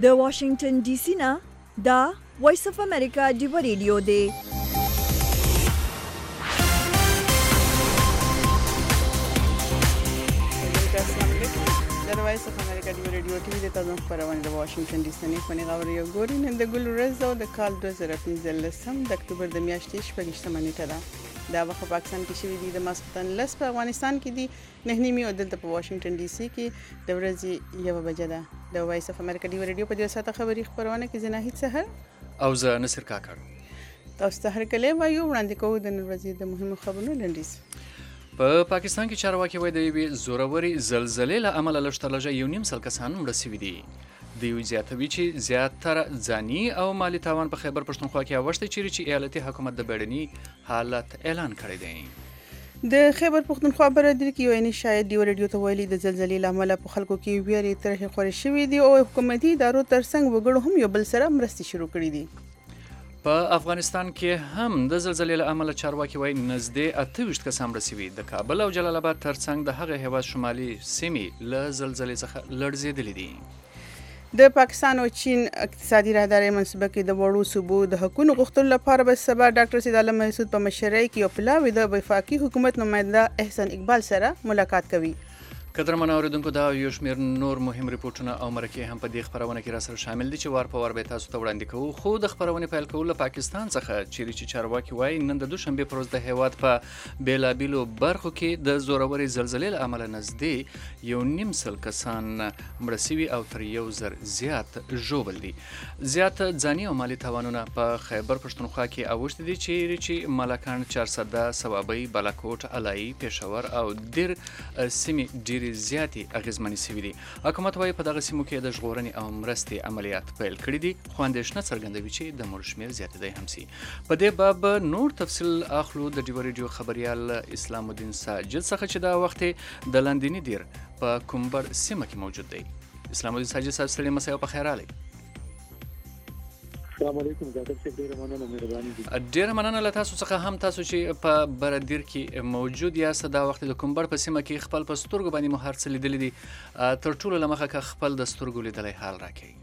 د واشنگټن ډي سي نه دا وایس اف امریکا ډیو ریډیو دی. د وایس اف امریکا ډیو ریډیو کې د تاسو خبرونه د واشنگټن ډي سي نه فني غوړي ګوري نن د ګل ورځ او د کال 2015 د اکتوبر د میاشتې 8 نیټه ده. دا وخت پاکستان کې شوې دي د ماسختن لس په افغانستان کې دي 9 او دلته په واشنگټن ډي سي کې د ورځې 1 بجه ده. د وایس اف امریکا ډیو ریډیو په دې ساعت خبري خبرونه کې زناهید سحر او زه نصر کاکړ تاسو ته هر کله وایو وړاندې کوو د ورځې د مهمو خبرونو لنډیز. په پاکستان کې چارواکي وایي د یوې زوروري زلزلې له امله لږترلږه 1.5 سل کسان مړه شوي دي. دوی زیاتوي چې زیاتره ځاني او مالی تاوان په خیبر پښتونخوا کې اوښتی چیرې چې ایالتي حکومت د بیړني حالت اعلان کړی دی. د خیبر پښتونخوا برادري کې یو شاید ډیو ریډیو ته ویلي د زلزلې له امله په خلکو کې ویرې طرحې خورې شوې دي او حکومتي ادارو ترڅنګ وګړو هم یو بل سره مرستې شروع کړې دي. په افغانستان کې هم د زلزلې له امله چارواکي وایي نږدې 28 کسان مړه شوي. د کابل او جلال آباد ترڅنګ د هغه هیواد شمالي سیمې له زلزلې څخه لړزېدلې دي. د پاکستان او چین اقتصادي راهداري منصوبه کې د وړو صوبو د حقوقو غوښتلو لپاره به سبا ډاکټر سید عالم مسعود په مشرۍ کې یو پلاوی د وفاقي حکومت نماینده احسان اقبال سره ملاقات کوي. قدرمن اوریدونکو دا یو شمېر نور مهم ریپورټونه او مرکې هم په دې خبرونه کې راسره شامل دي چې وار په وار به تاسو ته وړاندې کوو. خو د خبرونې پیل کولو له پاکستان څخه چې چارواکي وایي نن د دوشنبې پر ورځ د هیواد په بیلابیلو برخو کې د زورورې زلزلې له امله نږدې 1.5 سل کسان مړه شوي او تر 1000 زیات ژوبل دي. زیات ځاني او مالي تاوانونه په خیبر پښتونخوا کې اوښتي دي چې ملکان، چارسده، صوابۍ، بالاکوټ، علایي، پېښور او دیر سیمې ډېرې زیاتې اغېزمنې شوي دي. حکومت وایي په دغه سیمو کې د ژغورنې او مرستې عملیات پیل کړي دي خو اندېښنه څرګندوي چې د مړو شمېر زیاتېدی هم شي. په دې باب نور تفصیل اخلو د ډیو ریډیو خبریال اسلام الدین ساجد څخه چې دا وخت د لاندیني دیر په کومبر سیمه کې موجود دی. اسلام الدین ساجد صاحب ستړي مساء او په خیر راغلی. السلام علیکم ډاکټر صاحب ډیره مننه مهرباني دي. ډیره مننه له تاسو څخه هم تاسو چې په برادر کې موجود یاست دا وخت د کومبر په سیمه کې خپل په سترګو باندې مو هر څه لیدلی دي. تر ټولو له مخه که خپل د سترګو لیدلی حال راکړئ.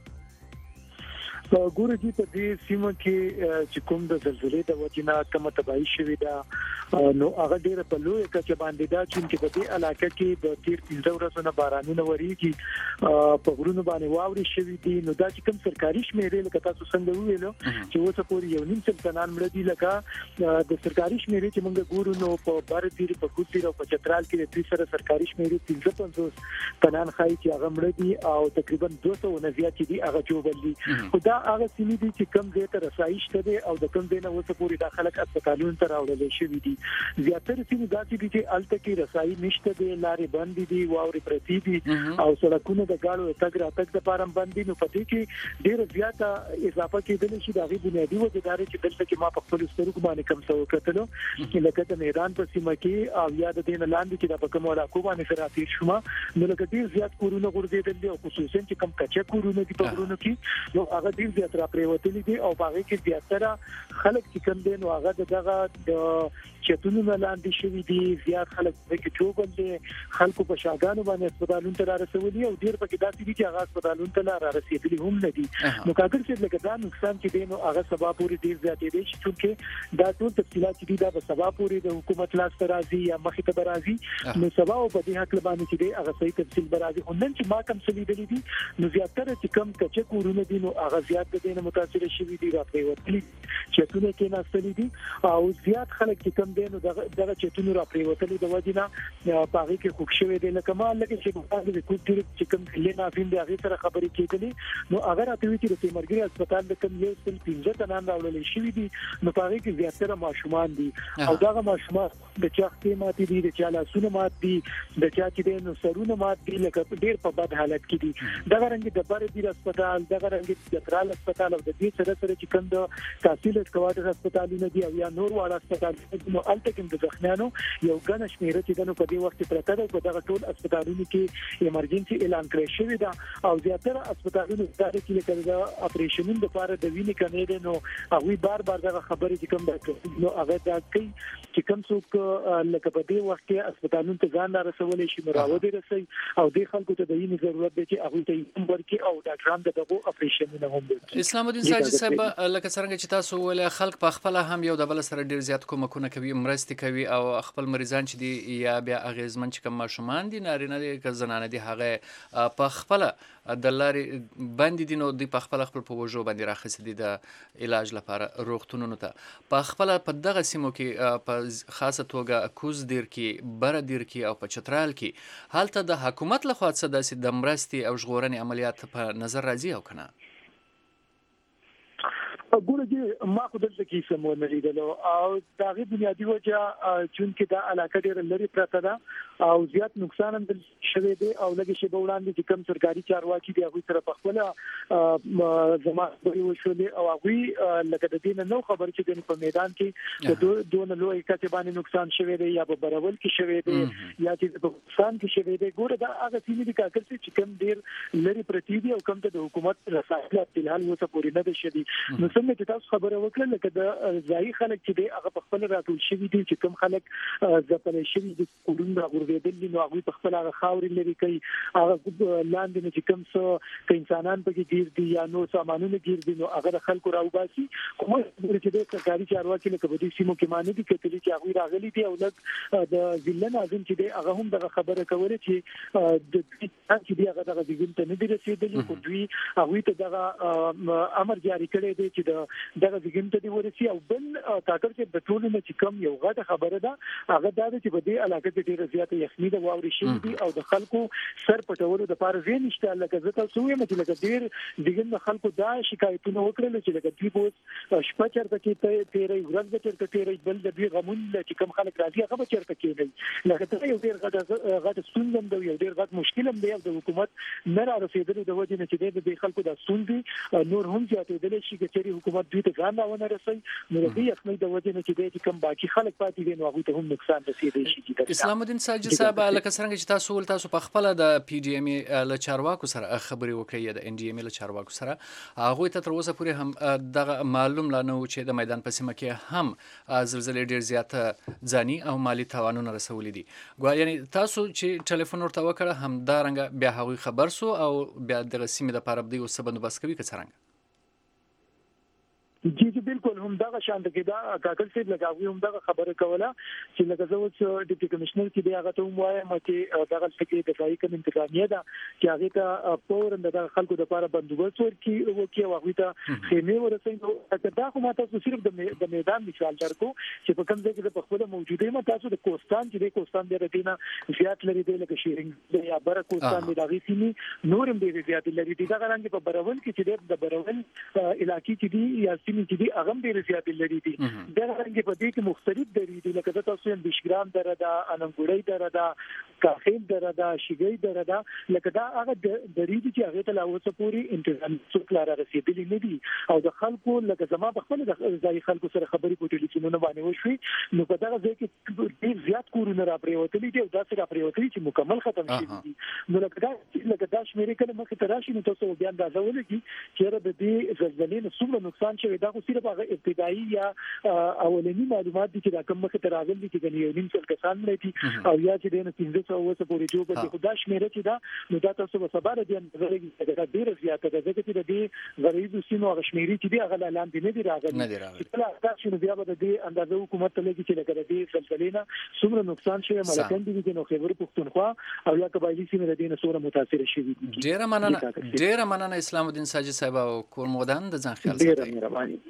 ګوره دي په دې سیمه کې چې کوم د زلزلې د وجې نه کومه تباهي شوې ده نو هغه ډیره په لویه کچه باندې ده چې په دې علاقه کې د تیر 15 ورځې نه بارانونه وریږي په غرونو باندې واوري شوې دي. نو دا چې کوم سرکاري شمیرې لکه تاسو څنګه ویلو چې اوسه پورې 1.5 سل کسان مړه دي لکه د سرکاري شمیرې چې موږ ګورو نو په بار تیر په کوټیر او په چترال کې د دې سره سرکاري شمیرې 350 کسان خای چې هغه مړه دي او تقریبا 200 نه زیات دي هغه جوړل دي. خدا هغه سیمې دي چې کم ځای ته رسایش ته او د کم ځای نه اوسه پورې داخله هسپتالونو ته راوړل شوې دي. زیاتره سیمې داسې دي چې الته کې رسایي نشته دي، لارې بند دي، واورې پرتې دي او سړکونه د ګاډو تګ راتګ لپاره بند دي. نو پدې کې ډېر زیاته اضافه کېدل شي د غي بنیادی وجداري چې دلته کې ما په خپل سترګو باندې کم څه وکړلو چې لکه د میدان په سیمه کې او یا د دین لاندې چې د کوم علاقو باندې فراتیر شوم نو لکه ډېر زیات کورونه غورځېدل دي او خصوصا چې کم کچا کورونه دي په غرونو کې نو هغه ډېر زیات را پریوتلي دي او باغې کې زیاتره خلک چې کم دي نو هغه دغه د چتونو لاندې شوي دي. زیات خلک کې چوبل دي، خلکو په شاګانو باندې هسپتالونو ته رسولي او ډیر پکې داسې دي چې هغه هسپتالونو ته رسیدلي هم نه دي. نو کاګر چې لکه دا نقصان چې دی نو هغه سبا پورې ډیر زیاتې دي چې دا ټول تفصیلات چې دا به سبا پورې د حکومت لاس ته راځي یا مخې ته راځي نو سبا او په دې حق باندې چې دی هغه صحیح تفصیل راځي. نن چې ما کوم څه لیدلې دي نو زیاتره چې کم کچه کورونه دي نو هغه زیات د دې نه متاثر شوي دي راپریوتلي چتونه کې ناستلي دي او زیات خلک چې کم دي نو دغه چتونه راپریوتلي د وجینا پاغي کې خوښ شوي دي. لکه ما لکه چې په دې کوټیر چې کم لنا فین دی هغه سره خبرې کېدلې نو هغه راته وی چې د مرګري هسپتال د کم یو سل 15 تنان راولل شوي دي نو پاغي کې زیاتره ماشومان دي او دغه ماشومان د چاختې ماتې دي، د چا لاسونه مات دي، د چا چې د نو مات دي لکه ډېر په بد حالت کې دي. دغه رنګ د بر دي هسپتال، دغه رنګ د چترال جنرال هسپتال او د دې سره چې کوم د تحصیل کوارټر هسپتالونه دي او یا نور واړه هسپتالونه نو الته کوم د ځخنانو یو ګڼ شمېر چې د په دې وخت پرته ده په دغه ټول هسپتالونو کې ایمرجنسي اعلان کړی شوی ده او زیاتره هسپتالونو کې لکه د اپریشنونو لپاره د وینې کمې ده نو هغه بار دغه خبرې چې کوم د نو هغه د کوي چې کوم څوک لکه په دې وخت کې هسپتالونو ته ځان رسولې شي مراوده رسي او د خلکو ته د وینې ضرورت دی چې هغه ته ورکړي او ډاکټران دغه اپریشنونه هم وکړي. اسلام الدین ساجد صاحب لکه څنګه چې تاسو ول خلک په خپل هم یو د بل سره ډیر زیات کومکونه کوي مرستې کوي او خپل مریضان چې دي یا بیا اغیزمن چې کوم ماشومان دي نارینه دي که زنانه دي هغه په خپل د لارې باندې دي نو د په خپل په وجو باندې راخص دي د علاج لپاره روغتونونو ته په خپل په دغه سیمو کې په خاصه توګه کوز دیر کې بر دیر کې او په چترال کې حالت د حکومت لخوا څه د مرستې او ژغورنې عملیات په نظر راځي او کنه ګورګي ما خو دلته کې سمو نه لیدلو او داغه بنیادی وجه چې دا علاقه ډېر لري پراته ده او زیات نقصان هم شوی دی او لږ شی به وړاندې چې کم سرکاري چارواکي دی هغه سره په خپل زمانه وشولې او هغه لکه د دین نو خبر چې په میدان کې دون لوی کته باندې نقصان شوی دی یا په برابر کې شوی دی یا چې په پاکستان کې شوی دی ګوره دا هغه سیمې دي چې کم ډېر لري پرتی دی او کم ته د حکومت رسایل فلحال وته پورې نه دي شدي نو څنګه چې تاسو خبره وکړه لکه د ځای خلک چې دی هغه په خپل راټول شوی دي چې کوم خلک ځپل شوی دي کورونه غوړېدل نو هغه په خپل هغه خاورې لري کوي هغه لاندې نه چې کوم څه انسانان پکې ګیر دي یا نو سامانونه ګیر دي نو هغه خلکو راوباسي کوم چې د سرکاري چارواکي لکه په دې سیمو کې معنی دي کتلې چې هغه راغلي دي او لږ د ځلن اعظم چې دی هغه هم دغه خبره کوي چې د چې دی هغه دغه ځین ته نه دي رسیدلي خو دوی هغه ته دغه امر جاری کړی دی چې دغه ځین ته دی ورسي او بل تاکر چې د ټولو نه چې کم یو غټه خبره ده هغه دا چې په دې علاقه کې ډیره زیاته یخني ده واوري شي دي او د خلکو سر پټولو د پاره زین نشته لکه زه تاسو وایم چې لکه ډیر دغه خلکو دا شکایتونه وکړل چې لکه دوی بوس شپه چرته کې تیرې ورځ چرته تیرې بل د دوی غمون چې کم خلک راځي هغه چرته کېږي لکه ته یو ډیر غټه ستونزه ده یو ډیر غټ مشکل هم دی د حکومت نه را رسیدلو د وجه نه چې د خلکو د ستونزې نور هم زیاتېدل شي چې حکومت دوی ته ځان راونه رسي نو د دې خپل د وجه نه چې کوم باقي خلک پاتې دي نو هغه ته هم نقصان رسیدي شي. اسلام الدین ساجد صاحب لکه څنګه چې تاسو په خپل د پی ډی ایم ل چارواکو سره خبرې وکړې د ان ډی ایم ل چارواکو سره هغه ته تر اوسه پورې هم دغه معلوم لا نه و چې د میدان په سیمه کې هم زلزلې ډیر زیات ځاني او مالی تاوانونه رسولې دي یعنی تاسو چې ټلیفون ورته وکړه هم دا رنګ بیا هغه خبر سو او بیا دغه سیمه د پاره بدی او سبند بس کوي که څنګه جی بالکل هم دا شان د کېدا کاکل سي لګاوي هم دا خبره کوله چې لکه زه اوس ډیپټي کمشنر کې دی هغه ته وایم چې دغه څه د ځای کوم انتظامیه ده چې هغه ته پور د خلکو د لپاره بندوبست ورکړي او هغه ته خیمه ورسېږي دا خو ماته صرف د میدان مثال درکو چې په کوم ځای کې په خپل موجوده ما تاسو د کوستان چې د کوستان د رټینا زیات لري دی لکه شیرینګ یا بر کوستان د دغه سیمې نورم دی زیات لري دی دا غرانګ په برول کې چې د برول علاقې کې دی یا سیمې کې دی هغه ډیر زیات لري دي دا رنګ په دې کې مختلف درې دي لکه تاسو هم بشګرام دره دا اننګوړی دره دا کاخیل دره دا شګی دره دا لکه دا هغه درې دي چې هغه ته لاوسه پوری انتظام څوک لاره رسیدلی نه دي او د خلکو لکه زما په خپل د ځای خلکو سره خبرې په ټلیفونونو باندې وشوي نو په دغه ځای کې ډیر زیات کورونه را پریوتلي دي او دا سره پریوتلي چې مکمل ختم شي دي نو لکه دا شمیرې کله مخ ته راشي نو تاسو بیا اندازه ولګي چې د دې زلزلې نو څومره نقصان شوی دا خو صرف هغه ابتدایي یا اولنی معلومات دي چې دا کوم مخ ته راغلي دي چې یو نیم څل کسان لري او یا چې د 1500 اوسه پورې جوړ کړي خو دا شمیره چې دا نو دا تاسو به سبا د اندازه لګي دا ډیر زیاته ده ځکه چې د دې غریبو سیمو هغه شمیرې چې دی هغه اعلان دي نه دی راغلي کله تاسو نو بیا به د دې اندازه حکومت ته لګي چې لکه د دې زلزلې نه څومره نقصان شوی ملکان دي نو خبر پښتونخوا او یا قبایلی سیمه د دې نه څومره متاثر شوی دي ډیر مننه اسلام الدین ساجد صاحب او کور مودان د ځان خیال ساتي ډیر مهرباني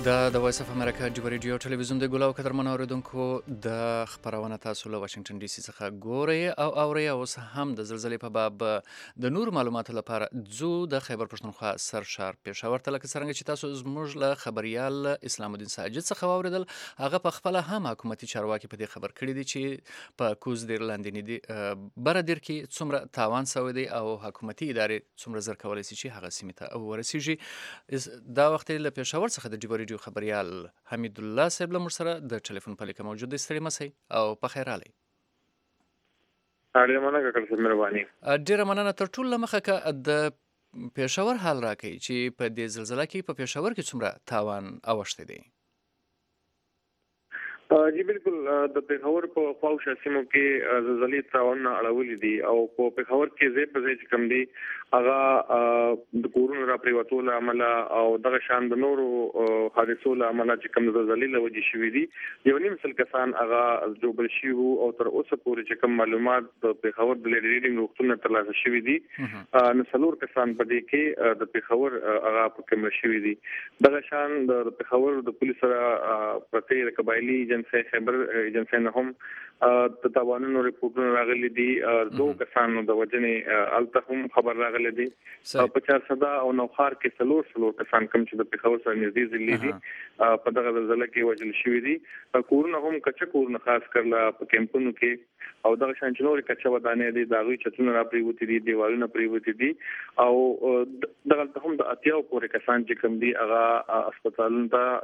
د وایس اف امریکا د ریډیو ټلویزیون د ګلاو قدرمن اوریدونکو د خبرونه تاسو له واشنگټن ډي سي څخه ګورئ او اورئ. اوس هم د زلزلې په باب د نور معلوماتو لپاره ځو د خیبر پښتونخوا سرشار پېښور ته. لکه څرنګه چې تاسو زموږ له خبريال اسلام الدین ساجد څخه واوریدل، هغه په خپل هم حکومتي چارواکي په دې خبر کړی دي چې په کوز ډیر لاندې دي بر ډیر کې څومره تاوان شوی دی او حکومتي ادارې څومره زر کولای شي چې هغه سیمه ته ورسیږي. دا وخت له پېښور څخه د ریډیو خبريال حمید الله صاحب له موږ سره د ټلیفون په لیکه موجود دی. ستړي مسئ او په خیر رالی. ډیره مننه کاکړ صاحب، مهرباني. ډیره مننه. تر ټولو له مخه که د پېښور حال راکړئ چې په دې زلزله کې په پېښور کې څومره تاوان اوښتی دی. جی بالکل، د پېښور په خواوشا سیمو کې زلزلې تاوان اړولې دي او په پېښور کې ځای په ځای چې کوم دي هغه د کورونو را پریوتو له امله او دغه شان د نورو حادثو له امله چې کوم زلزلې له وجې شوي دي. 1.5 کسان هغه جوړ شوي وو او تر اوسه پورې چې کوم معلومات د پېښور د لیډرینګ روغتون ترلاسه شوي دي، نو 4 کسان په دې کې د پېښور هغه په کوم شوي دي. دغه شان د پېښور د پولیس سره پرته قبایلی ایجنسی خیبر ایجنسی نه هم د تاوانونو ریپورتونه راغلي دي. 2 کسانو د وجنې الته هم خبر راغلي دي. په 400 او نوخار کې 4 کسان کوم چې د پېښور سره نږدې ځلې دي په دغه زلزلې کې وژل شوي دي. کورونه هم کچا کورونه خاص کړل په کیمپونو کې او دغه شان نور کچا ودانې دي، داغوي چتونه را پریوتی دي، دیوالونه پریوتی دي او دغه هم د اتیاو پورې کسان چې کوم دي هغه هسپتالونو ته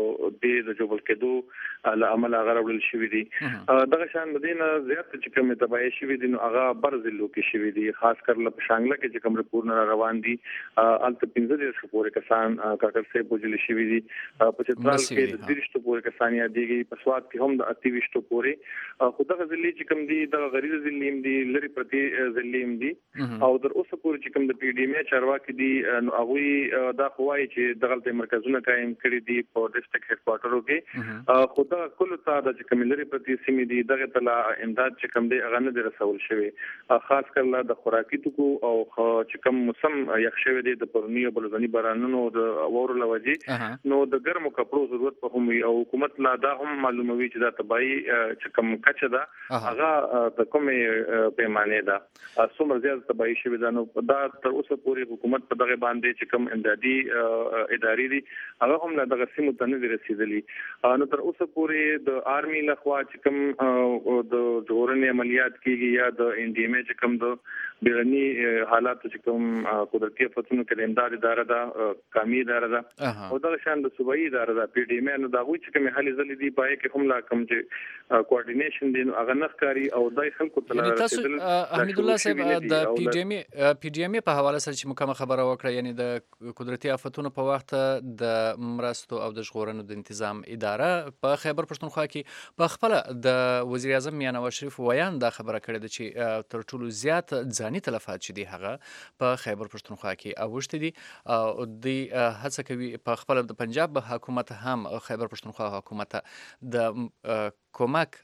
د جوړ کېدو له امله هغه راوړل شوي دي. دغه شان مدینه زیات چې کوم تبعی شوي دي نو هغه برزلو کې شوي دي، خاص کر له شانګله کې چې کوم ریپورتونه روان دي الته 15 پورې کسان کاکړ سه بوجل شوي دي. په چترال کې د 30 پورې کسان یادېږي، په سواد کې هم د 28 پورې. خو دغه ځلې چې کوم دي د غریزه ځلې دي، لری پرتی ځلې دي او در اوسه پورې چې کوم د پی ډی ایم چارواکي دي نو هغه دا خوای چې دغه مرکزونه قائم کړي دي په ډیسټریکټ هډ کوارټرو کې. خو دا کله تا د کوم لری پرتی سیمې دي دغه تلا امداد چې کوم دی هغه نه دی رسول شوی، خاص کله د خوراکي توکو او چې کوم موسم یخ شوی دی د پرونی او بلځنی بارانونو د اورو لوجې نو د ګرمو کپړو ضرورت په هم او حکومت لا دا هم معلوموي چې دا تبعی چې کوم کچه ده هغه د کومې پیمانه ده څومره زیات تبعی شوی ده. نو دا تر اوسه پورې حکومت په دغه باندې چې کوم امدادي ادارې دي هغه هم لا دغه سیمو ته نه رسیدلي. نو تر اوسه پورې د آرمي لخوا چې کوم د جوړنې عملیات کیږي یا د ان ډي ام چې کوم د بیرنی حالات چې کوم قدرتي آفتونو کې امداد اداره ده، قومي اداره ده او دغه شان د صوبایي اداره ده پی ډی ام. نو دا غوي چې کوم حالي ځلې دی پای کې هم لا کوم چې کوارډینیشن دي هغه نخکاری او دای خلکو ته رسیدل. حمید الله صاحب د پی ډی ام په حواله سره چې مکمل خبره وکړه، یعنی د قدرتي آفتونو په وخت د مرستو او د ژغورنو د تنظیم اداره په خیبر پښتونخوا کې په خپل د وزیر اعظم میاں نواز شریف ویان دا خبره کړې ده چې تر ټولو زیات ځاني تلفات چې دي هغه په خیبر پښتونخوا کې اوښتي دي او د هڅه کوي په خپل د پنجاب حکومت هم خیبر پښتونخوا حکومت د کومک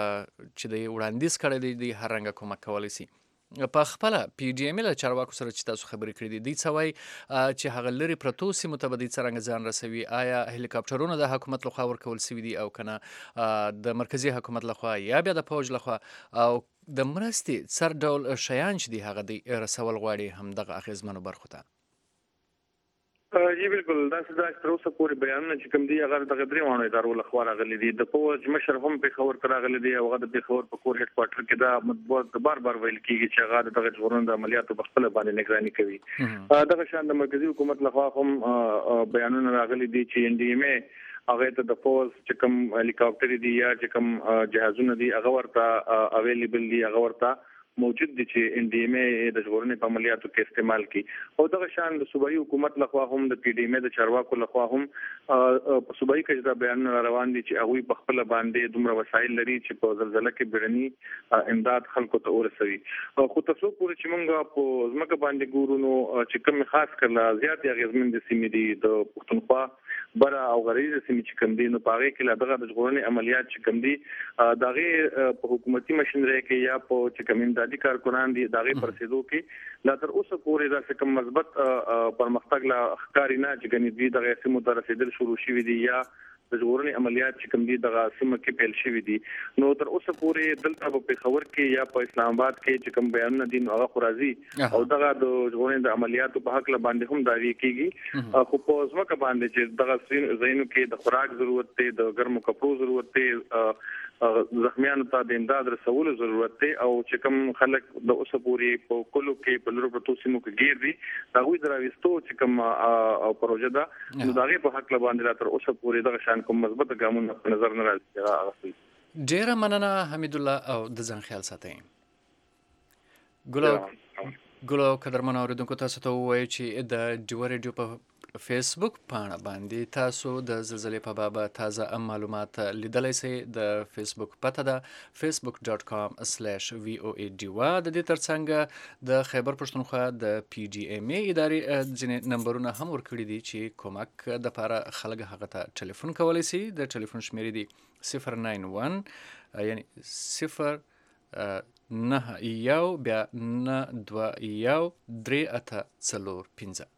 چې د وړاندیز کړی دی هر رنګه کومک کولی شي. په خپل پی ډی ایم له چارواکو سره چې تاسو خبرې کړې دي دوی څه وایي چې هغه لري پرتو سیمو ته به دوی څرنګه ځان رسوي؟ آیا هلیکاپټرونه د حکومت لخوا ورکول شوي دي او کنه د مرکزی حکومت لخوا یا بیا د فوج لخوا او د مرستې سر ډول شیان چې دي هغه دی رسول غواړي هم دغه اغیزمنو برخو ته؟ جی بالکل، دا څه د تر اوسه پورې بیانونه چې کوم دي هغه د غدري وانه ادارو لخوا راغلي دي. د فوج مشر هم په خبر راغلي دي او هغه د خبر په کور هډ کوارټر کې دا مطبوعات بار ویل کیږي چې هغه دغه ژغورنې د عملیاتو په خپل باندې نگراني کوي. دغه شان د مرکزی حکومت لخوا هم بیانونه راغلي دي چې ان ډي ام هغه ته د فوج چې کوم هلیکاپټر دي یا چې کوم جهازونه دي هغه ورته اویلیبل دي، هغه ورته موجود دي چې ان ډي ام د ژغورنې په عملیاتو کې استعمال کی. او دغه شان د صوبایي حکومت لخوا هم د پی ډی ام د چارواکو لخوا هم په صوبایي کې دا بیان روان دي چې هغه په خپل باندې دومره وسایل لري چې په زلزلہ کې بیرني امداد خلکو ته ورسوي. خو تاسو پورې چې موږ په ځمکه باندې ګورو نو چې کوم خاص کله زیات اغیزمن دي سیمې دي د پښتونخوا بره او غریزه سیمې چې کوم دي نو پاره کې لا دغه د ژغورنې عملیات چې کوم دي دغه په حکومتي مشنري کې یا په چې کوم امدادي کارکونان دي دغه پرسیدو کې لا تر اوسه پورې دا کوم مثبت پرمختګ لا ښکاری نه چې غني دي دغه سیمو ته رسیدل شروع شوي دي یا د ژغورنې عملیات چې کوم دي دغه سیمه کې پیل شوي دي نو تر اوسه پورې دلته په پېښور کې یا په اسلام آباد کې چې کوم بیانونه دي نو هغه خورازي او دغه د ژغورنې د عملیاتو په حق له باندې هم داوی کیږي خو په ځمکه باندې چې دغه زینو کې د خوراک ضرورت دی د ګرمو کپړو ضرورت دی زخمیانو ته د امداد رسولو ضرورت دی او چې کوم خلک د اوسه پورې په کلو کې په لورو پروتو سیمو کې ګیر دي هغه دراويستو چې کوم او پروژه ده نو دغه په حق له باندې تر اوسه پورې دغه شان کوم مثبت ګامونه په نظر نه راځي. ډیره مننه حمید الله او د ځان خیال ساتئ. ګلو قدرمن اوریدونکو تاسو ته وایي چې د ډیو ریډیو په فیسبوک پاڼه باندې تاسو د زلزلې په باب تازه معلومات لیدلای شئ. د فیسبوک پته ده facebook.com/voa ډیوا. د دې ترڅنګ د خیبر پښتونخوا د پی ډی ام ای ادارې ځینې نمبرونه هم ورکړي دي چې کومک د لپاره خلک هغه ته ټلیفون کولی شي. د ټلیفون شمیرې دي 091 یعنی 091 بیا 921 3845.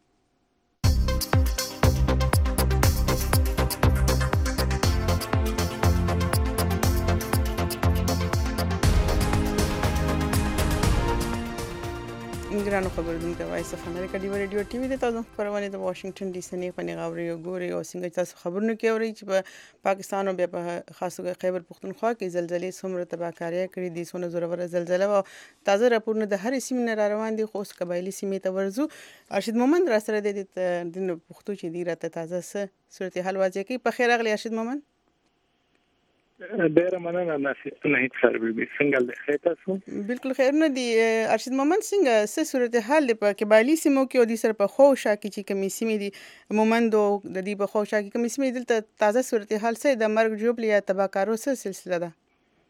ګرانو خبرونه وایس اف امریکا دی ریډیو ټي وي د تاسو خبرونه د واشنگټن ډي سي نه پني غوړي ګوري او څنګه تاسو خبرونه کوي چې په پاکستان او په خاصو خیبر پختونخوا کې زلزلې څومره تباہکاري کړې دي سونه زوره زلزلہ او تازه راپورونه د هر سیمې نه روان دي خو اوس قبایلی سیمې ته ورزو. ارشد مومند را سره د پښتو چې دی راته تازه صورتحال واځي کې په خیر اغلی ارشد مومند. ډیره مننه نه سره به څنګه د خیتاسو بالکل خیر نه دی ارشد مومند څنګه څه صورتحال په قبایلی سیمو کې او د سر په خوشا کې چې کمی سیمې دي مومندو د دې په خوشا کې کمی سیمې دلته تازه صورتحال څه د مرګ جوړ یا تباہکارو څه سلسله ده.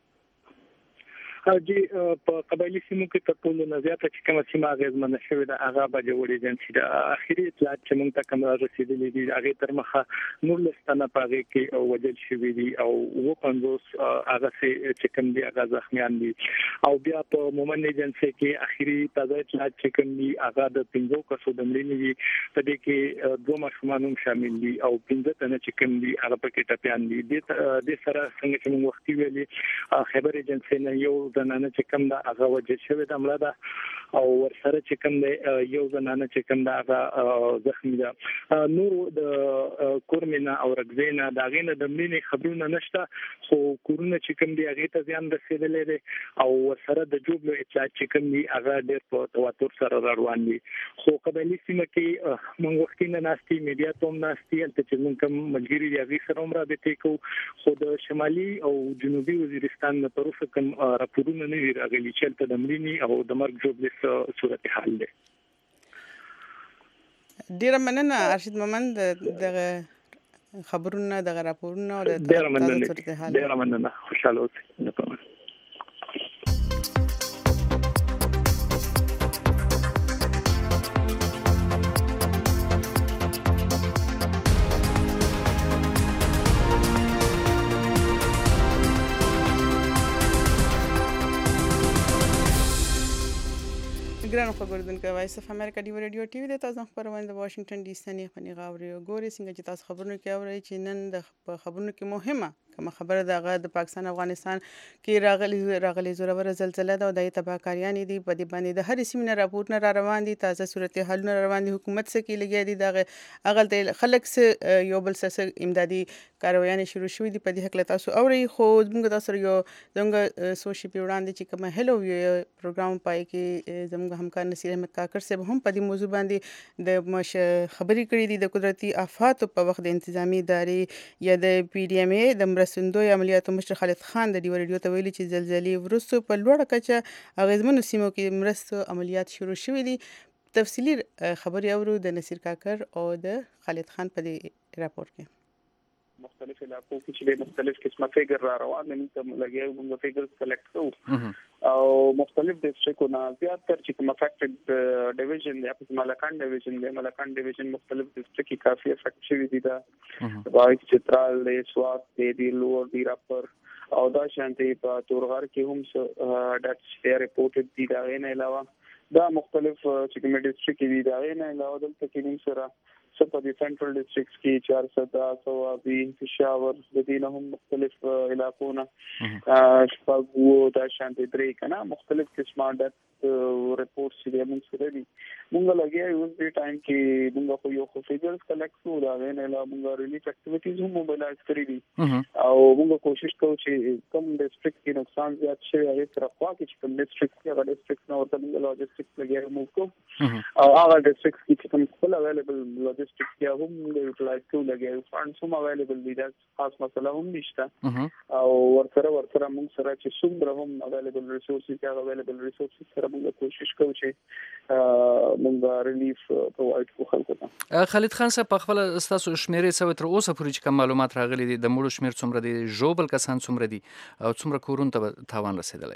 جی په قبایلی سیمو کې تر ټولو نه زیاته چې کومه سیمه اغیزمنه شوې ده هغه به جوړې ایجنسي ده. اخیری اطلاعات چې موږ ته کوم رسیدلي دي هغه تر مخه نور لستانه پاږي کې وجل شوې دي او 50 هغه چې کوم دي هغه زخمیان دي او بیا په مومن ایجنسي کې اخیری تازه اطلاعات چې کوم دي هغه د 15 کسو د مړینې دي په دې کې 2 ماشومان هم شامل دي او 15 تنه چې کوم دي هغه پکې ټپيان دي. د سره څنګه چې موږ وختي ویلي خبر ایجنسي نه یو زنانه چې کوم دا هغه وجه شوی د مړه ده او ورسره چې کوم دی یو زنانه چې کوم دا هغه زخمی ده. نور د کورمینا او رګزینا دا غینه د مینې خبرونه نشته خو کورونه چې کوم دی هغه ته ځان رسیدلې دي او ورسره د جوړلو اطلاعات چې کوم دی هغه ډېر په تواتر سره روان دي. خو قبایلی سیمه کې موږ وختي نه ناستي میډیا ته هم ناستي چې موږ کوم ملګری دی هغه سره هم رابطه کوو خو د شمالي او جنوبي وزیرستان نه تر اوسه کوم راپورونه نه وی راغلي چې تل د مړینې او د مرګ جوړ صورتحال ده. ډیر مننه ارشد مومند د خبرونه د راپورونه او د ډیر مننه خوشاله اوسئ. ګرانو خبرونه وایس اف امریکا دی ریډیو ټي وي د تاسو خبرونه د واشنگټن ډي سي نه پني غاوري ګوري څنګه چې تاسو خبرونه کوي چې نن د خبرونه کې مهمه کوم خبره ده د پاکستان افغانستان کې راغلي زوره زلزلہ ده او د تباہکاریان دي په دې باندې د هر سیمه راپورونه را روان دي تازه صورتحالونه روان دي حکومت څخه کې لګي دي دغه اغل خلک سه یو بل سره امدادي کاروایان شروع شوې دي په دې حق تاسو اوري خو موږ تاسو یو زموږ سوشي پیوړاندې چې کوم هلو پروګرام پای کې زموږ همکار نصیر احمد کاکر صاحب هم په دې موضوع باندې د خبرې کړې دي د قدرتي آفات په وخت د انتظامی ادارې یا د پی ډی ام ای د مرستندوی عملیاتو مشر خالد خان د ډیو ریډیو ته ویلي چې زلزلې ورسته په لوړه کچه اغیزمنو سیمو کې مرستو عملیات شروع شوې دي. تفصیلی خبري اورو د نصیر کاکر او د خالد خان په دې راپور کې. مختلف علاقو کې چې مختلف قسمه فیګر را روان دي موږ لګیو موږ فیګر سلیکټ کوو او مختلف ډیسټریکټونه زیات تر چې کوم افیکټډ ډیویژن دی په ملکان ډیویژن مختلف ډیسټریکټ کې کافي افیکټ شوی دي دا وایي چې ترال دی سوات دی لوور دی راپر او دا شانتي په تورغر کې هم ډاټس ریپورټډ دي دا نه علاوه دا مختلف چې کوم ډیسټریکټ کې دي دا نه علاوه دلته کې موږ سره په دې سنټرل ډیسټریکټس کې 400 سوابي پېښور د دې نه هم مختلف علاقونه شپږو دا شانتي درې کنه مختلف قسمه د ریپورټ چې موږ سره دي موږ لګیا یو دې ټایم کې موږ خو یو فیګرز کلیکټ کوو دا نه علاوه موږ ریلیف اکټیویټیز هم موبایلایز کړې دي او موږ کوشش کوو چې کوم ډیسټریکټ کې نقصان زیات شوی هغه سره خوا کې چې کوم ډیسټریکټ کې هغه ډیسټریکټ نو ورته موږ لاجستیکس لګیا موږ کوو او هغه ډیسټریکټ کې کوم خپل اویلیبل لاجستیکس یا هم د یوټیلایز کوو لګیا فانډز هم اویلیبل دي دا خاص مسله هم نشته او ورسره موږ سره چې څومره هم اویلیبل ریسورسز یا اویلیبل ریسورسز سره موږ کوشش کوو چې موږ ریلیف پرووایډ کوو خلکو ته. خالد خان صاحب په خپل تاسو شمیرې سوي تر اوسه پورې چې کوم معلومات راغلي دي د مړو شمیر څومره دي ژوبل کسان څومره دي او څومره کورونو ته تاوان رسیدلی؟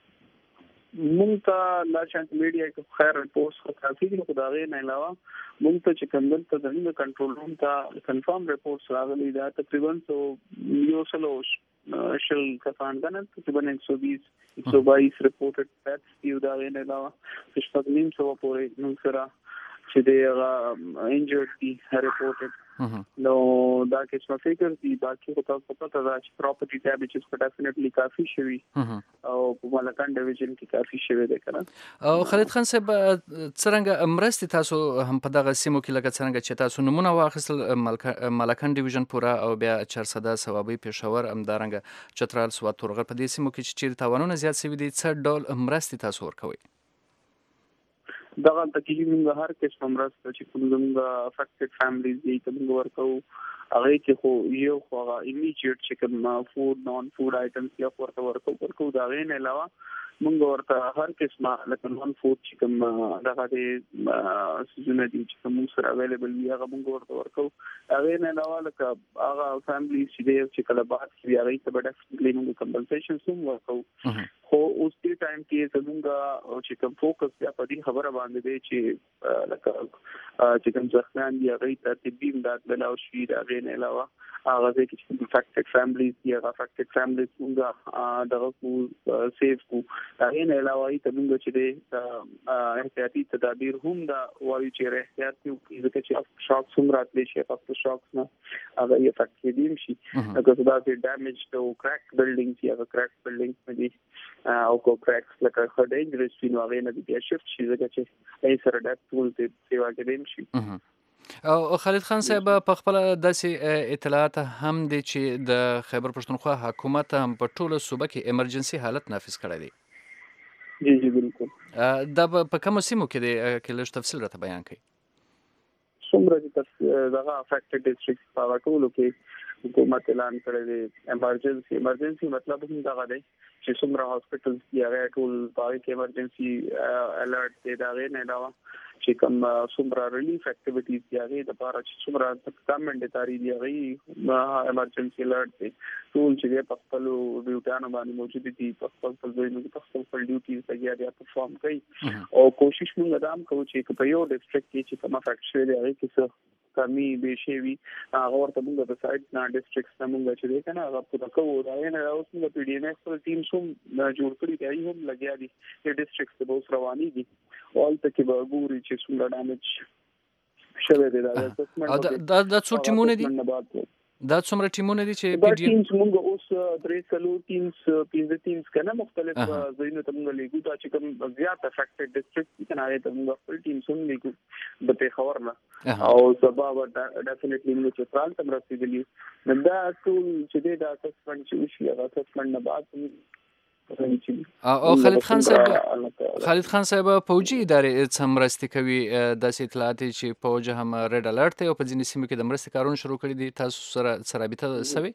مونږ ته لا چانس میډیا کې خیر ریپورټس خو کافي دي خو دا غي نه علاوه مونږ ته چې کوم ته د دې کنټرول روم ته کنفرم ریپورټس راغلي دا تقریبا یو سلو شل کسان غنل تقریبا 120 ریپورټډ ډیتھس یو دا نه علاوه چې 900 پورې موږ سره چې د انجرډ دي ریپورټډ نو دا قسمه فکر دي باقي خو تاسو پته ده چې پراپرټي ډیمیجز په ډیفینټلی کافي شوی او په ملکان ډیویژن کې کافي شوی دی کنه. او خالد خان صاحب څنګه مرستې تاسو هم په دغه سیمو کې لکه څنګه چې تاسو نمونه واخیستل ملکان ډیویژن پورا او بیا 400 سوابي پېښور همدارنګه چترال سوات تورغر په دې سیمو کې چې تاوانونه زیات شوي دي څه ډول مرستې تاسو ورکوي؟ دغه تکلیف موږ هر قسم مرسته چې کوم زموږ افیکټډ فیملیز دي موږ ورکو هغه کې خو یو خو ایمیډیټ چې کوم فود نان فود آیټمز یا ورکو دا غي نه علاوه موږ ورته هر قسمه لکه نان فود چې کوم دغه د سيزونه دي چې کوم سره اویلیبل وي هغه موږ ورته ورکو هغه نه علاوه لکه هغه فیملیز چې کله بعد کې هغه ته به ډیفینټلی موږ کمپنسیشن هم ورکو خو اوس دې ټایم کې زموږ چې کوم فوکس بیا په دې خبره باندې دی چې لکه چې کوم ځخنان دی هغه ته طبي امداد ملاو شي دا نه علاوه هغه چې افیکټډ فیملیز دی هغه افیکټډ فیملیز موږ دغه کو سیف کو دا نه علاوه ته موږ چې د احتیاطي تدابیر هم دا وایي چې احتیاط کوي ځکه چې شاک څومره راتلی شي په شاک نه هغه یې افیکټ کېدیم شي لکه دا چې ډیمیج ټو کریک بلډینګز یا کریک بلډینګز دي او کو کریکس لکه خډ انجریز فینو هغه نه دي شفت شي ځکه چې ای سره ډاټ ټول ته سیوا کېدیم شي. او خالد خان صاحب په خپل داسې اطلاعات هم دي چې د خیبر پښتونخوا حکومت هم په ټوله صوبه کې ایمرجنسي حالت نافذ کړی دی. جی بالکل دا په کوم سیمو کې دی کې لږ تفصیل راته بیان کړئ؟ څومره چې دغه افیکټډ ډیسټریکټ په ټولو کې حکومت اعلان کړی دی ایمرجنسي مطلب هم دغه دی چې څومره هاسپټلز دی هغه ټول پاره کې ایمرجنسي الرټ دی دا نه علاوه چې کوم څومره ریلیف اکټیویټیز دی هغه د لپاره چې څومره ګورنمنت ادارې دی هغه ایمرجنسي الرټ دی ټول چې په خپل ډیوټانو باندې موجود دي په خپل ځای په خپل ډیوټیز لګیا دي پرفارم کوي او کوشش موږ ادم کوو چې په یو ډیسټریکټ کې چې کومه فیکټری دی هغه کې کمی بشي وي هغه ورته موږ د سایډ نه ډیسټریکټس نه موږ چې دی کنه هغه په کوو دا نه اوس موږ پی ډی ان ایس پر ټیم سم جوړ کړی دی هم لګیا دي چې ډیسټریکټس به اوس رواني دي اول ته کې به ګوري چې څومره ډیمیج شوی دی دا څو ټیمونه دي دا څومره ټیمونه دي چې پی ډی ټیمز موږ اوس درې څلور ټیمز 15 ټیمز کنه مختلف ځایونو ته موږ لیکو دا چې کوم زیات افیکټډ ډیسټریکټ کنه هغه ته موږ خپل ټیمز هم لیکو د پیښور نه او سبا ډیفینټلی موږ چې فرال تم رسیدلی دا ټول چې دا اسسمنټ چې وشي هغه اسسمنټ نه بعد او خالد خان صاحب فوجي ادارې څه مرستې کوي داسې اطلاعات چې فوج هم ریډ الرټ دی او په ځینې سیمو کې د مرستې کارونه شروع کړي دي تاسو سره رابطه سوي؟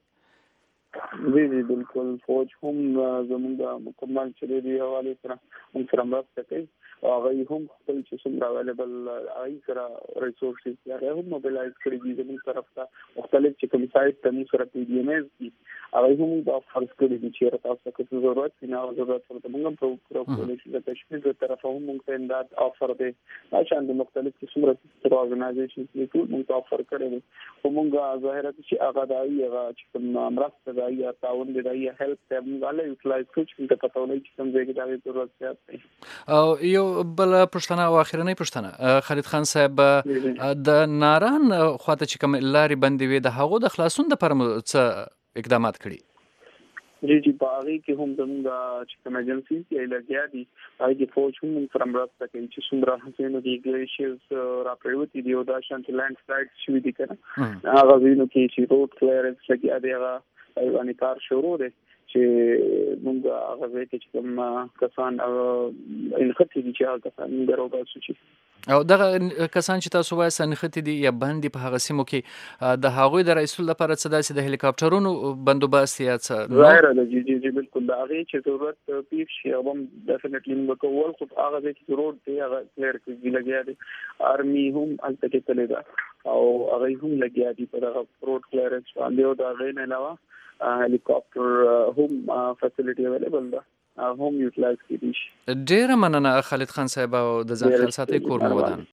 جی بالکل فوج هم زموږ مکمل چې دی حواله سره موږ سره مرسته کوي هغه هم خپل چې څومره اویلیبل آی سره ریسورسز هغه هم موبلایز کړي دي زموږ طرف ته مختلف چې کوم سایت ته موږ سره پی ډی ام ایس دي هغه هم د افرز کړي دي چې تاسو ته ضرورت نه ضرورت ورته موږ پروپوزیشن د تشکیل د طرفه هم موږ ته امداد افر دي عشان د مختلف څومره ارګنایزیشنز لیکو موږ افر کړي دي او موږ ظاهره چې هغه دایي هغه چې کوم مرسته دایي تعاون دی هیلپ ته موږ له یوټیلایز کوو چې د پټولۍ چې کوم ځای کې د ضرورت دی. او یو بل پښتنه او اخرنۍ پښتنه خالد خان صاحب د ناران خواته چې کوم لاري بندي وي د هغو د خلاصون د پر څه اقدامات کړي؟ جی باغی کې هم زموږ چې کوم ایجنسي یې لګیا دي هغه د فوج هم سره مرسته کوي چې څومره هڅونه دي ګلیشیرز را پریوتی دی او دا شانت لینډ سلایډ شوي دي کنه هغه وینو کې چې روډ کلیرنس لګیا دی هغه ایواني کار شروع دی چې موږ هغه ځای کې چې کوم کسان انختی دي چې هغه کسان درو باسو چې او دغه کسان چې تاسو وایي سنختي دي یا باندې په هغه سیمو کې د هغوی د رئیس لپاره څه داسې د هلیکاپټرونو بندوبست یا څه ظاهره ده جی بالکل دا هغه چې ضرورت پیښ شي هم ډیفینټلی موږ کول خو هغه چې روډ دی هغه کلیر کې لګیا دي ارمي هم الته کې تللی ده او هغه هم لګیا دي په دغه روډ کلیرنس باندې او دا غي نه علاوه هلیکاپټر هم فیسیلیټي اویلیبل ده هم یوټیلایز کیږي. ډیره مننه خالد خان صاحب او د ځان خیال ساتي کور مو ودان.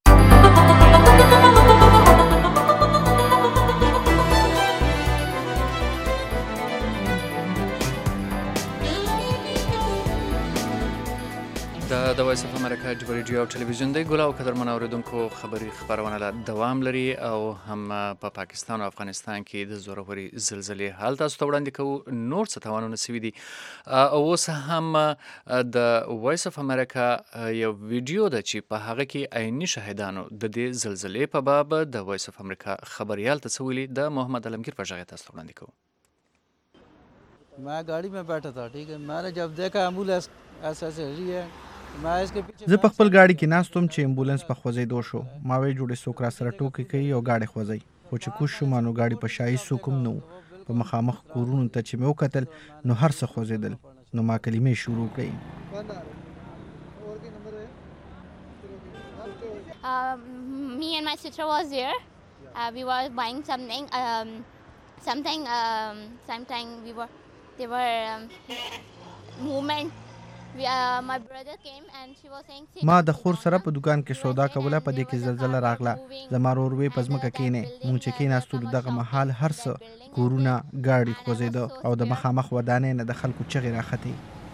د وایس اف امریکا د ریډیو او ټلویزیون دی ګل او قدرمن اوریدونکو خبري خبرونه لا دوام لري او هم په پاکستان او افغانستان کې د زوروري زلزلې حال تاسو ته وړاندې کوو نور څه توانونه سوي دي او اوس هم د وایس اف امریکا یو ویډیو ده چې په هغه کې عیني شاهدانو د دې زلزلې په باب د وایس اف امریکا خبريال تسویلي د محمد علمگیر په ژغه تاسو وړاندې کوو. मैं गाड़ी में बैठा था ठीक है मैंने जब देखा एम्बुलेंस ऐसे ऐसे रही है زه په خپل गाड़ी کې ناستم چې امبولانس په خوځېدو شو ما وی جوړې څوک را سره ټوکې کوي او गाड़ी خوځي خو چې کوم شو مانو गाड़ी په شای سوکم نو په مخامخ کورونو ته چې مې وکتل نو هر څه خوځېدل نو ما کلمې شروع کړې. Me and my sister was there. We were buying something. There were movement. My brother came and she was saying ما د خور سره په دکان کې سودا کوله په دې کې زلزلہ راغله زما ورور وی پزمکه کینه مونږ چې کیناستو دغه محل هر څه کورونه گاډي خوځیدو او د مخامخ ودانې نه د خلکو چغې راختي.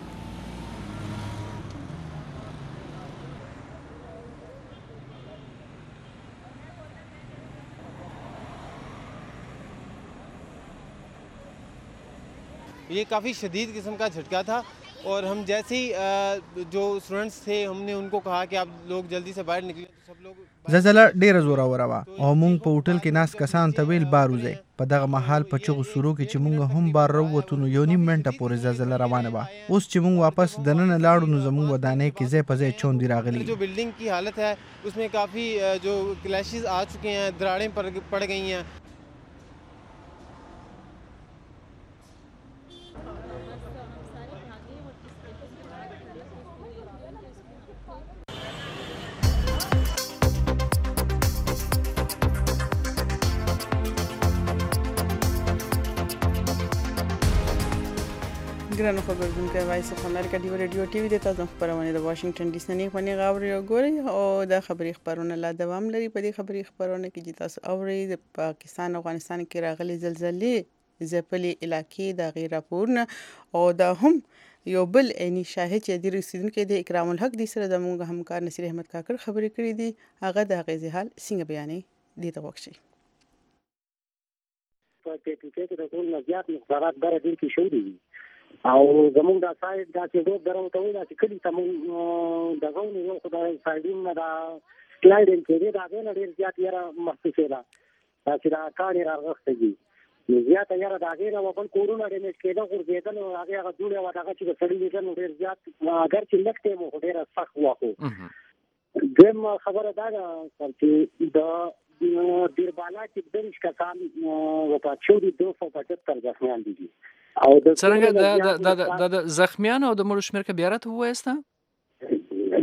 ये काफ़ी शदीद किस्म का झटका था और हम जैसे ही जो स्टूडेंट्स थे हमने उनको कहा कि आप लोग जल्दी से बाहर निकलें तो सब लोग زلزلہ ډیره زوروره وه او مونږ په هوټل کې ناس کسان ته ویل بار وځئ په دغه محل په چغو سورو کې چې مونږ هم بار راووتو نو یو نیم منټه پورې زلزله روانه وه اوس چې مونږ واپس دننه لاړو نو زمونږ ودانۍ کې ځای په ځای چوندې راغلي. जो बिल्डिंग की हालत है उसमें काफ़ी जो क्लैशेस आ चुके हैं दरारें पड़ गई हैं. ګرانو خبرونکو وایس اف امریکا دی ریډیو ټي وي د تاسو خبرونه د واشنگټن ډي سي نه غونې غاوري او ګوري او د خبري خبرونه لا دوام لري په دې خبري خبرونه کې چې تاسو اوري د پاکستان او افغانستان کې راغلي زلزلې ځپلي علاقې د غیر راپورونه او دا هم یو بل عیني شاهد چې د رسیدونکو د اکرام الحق د سره د موږ همکار نصیر احمد کاکړ خبرې کړې دي هغه د غیزي حال څنګه بیانې دي ته وښي په دې کې د ټول نزيات مقررات بره دي کې شو دي او زموږ د سایت د چې درو ته وایي چې کلی ته د غوونی یو خدای سایډین نه دا سلایډ کې دا غوونه ډیر زیات یې محسوسه ده چې دا کار راغښتږي نو زیات یې دا غوونه وبل کورونه ډیمیج کېده ورګېدل او هغه جوړه و دا چې سړی دې ډیر زیات اگر چې لکته مو ډیر سخت واخو دیم خبره دا چې د دیربالا چې دریش کسان وتا 275 ځخمیان دي او څنګه د زخمیانو او د مړو شمېر کې بیا راته ووایسته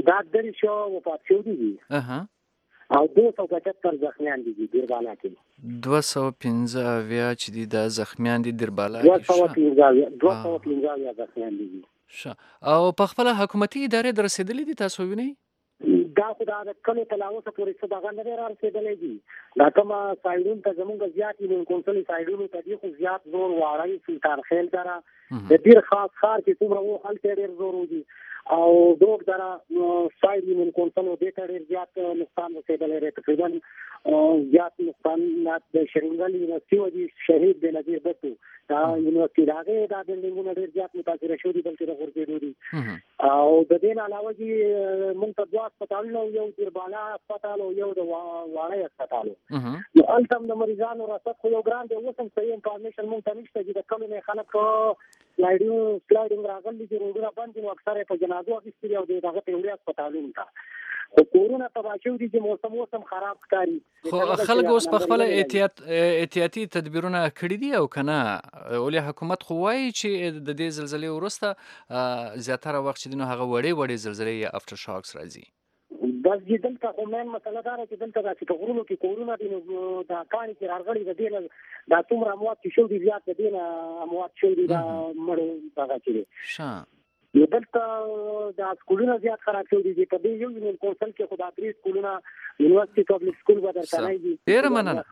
دا 300 وفات شوي دي او 275 زخمیان دي دیربالا کې 215 چې دي د زخمیان دي دیربالا کې 215 زخمیان دي. او په خپل حکومتي ادارې در رسیدلې دي تاسو وینئ؟ دا خو دا کله تر اوسه پورې څه دغه نه را رسېدلی دي. دا کومه سایډون ته زمونږ زیات یونین کونسل سایډونو ته دي خو زیات زور واړی سلطان خیل دره د ډېر خاص ښار چې څومره و هلته ډېر زور ودي او دوک دره سایډ یونین کونسل دې ته ډېر زیات نقصان رسېدلی دی. تقریبا زیات نقصانات د شرنګل یونیورسټي ودي شهید بېنظیر بټو دا یونیورسټي د هغې دا بلډینګونه ډېر زیات متاثره شوي دي بلکې د غورځېدو دي او د دې نه علاوه چې موږ ته 2 هسپتالونه یو دیربالا هسپتال او یو د واړی هسپتال نو هلته هم د مریضانو رصد خو یو ګران دی. اوس هم صحیح انفارمیشن موږ ته نشته چې د کلو نه خلک سلایډینګ راغلي دي روډونه بند دي نو اکثر یې په جنازو اخیستي دي او د دغه ته وړي هسپتالونو ته خو کورونه تباه شوي دي چې موسم خراب ښکاري. خو خلک اوس په خپله احتیاطي تدبیرونه کړي دي او که نه ولې حکومت خو وایي چې د دې زلزلې وروسته زیاتره وخت چې دی نو هغه وړې زلزلې یا افټر شاکس راځي. بس چې دلته خو مین مسله دا ده چې دلته دا چې په غرونو کې کورونه دي نو دا کاڼي چې راغلي د دې نه دا څومره اموات چې شوي دي زیات د دې نه اموات شوي دي دا مړو دغه چې دی نو دلته دا سکولونه زیات خراب شوي دي چې په دې یو یونین کونسل کې خو دا 3 سکولونه یونیورسټي پبلک سکول به درته نه دي. ډېره مننه.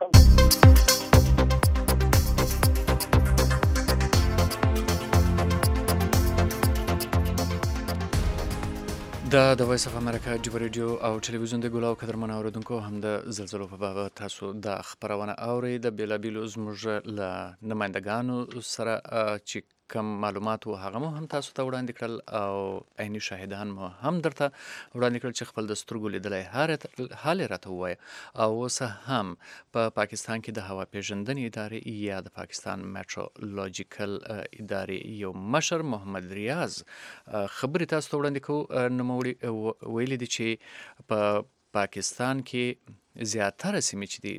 د وایس اف امریکا جبه ریډیو او ټلویزیون د ګولاو قدرمن اوریدونکو هم د زلزلو په باب تاسو د خبرونه اورئ د بیلابیلو زموږ له نمایندګانو سره چې کم معلومات و هغه مو هم تاسو ته وړاندې کړل او عیني شاهدان مو هم درته وړاندې کړل چې خپل د سترګو لیدلی حال یې راته ووایه. او اوس هم په پاکستان کې د هوا پیژندنې ادارې یا د پاکستان میټرولوژیکل ادارې یو مشر محمد ریاض خبرې تاسو ته وړاندې کوو. نوموړي ویلي دي چې په پاکستان کې زیاتره سیمې چې دي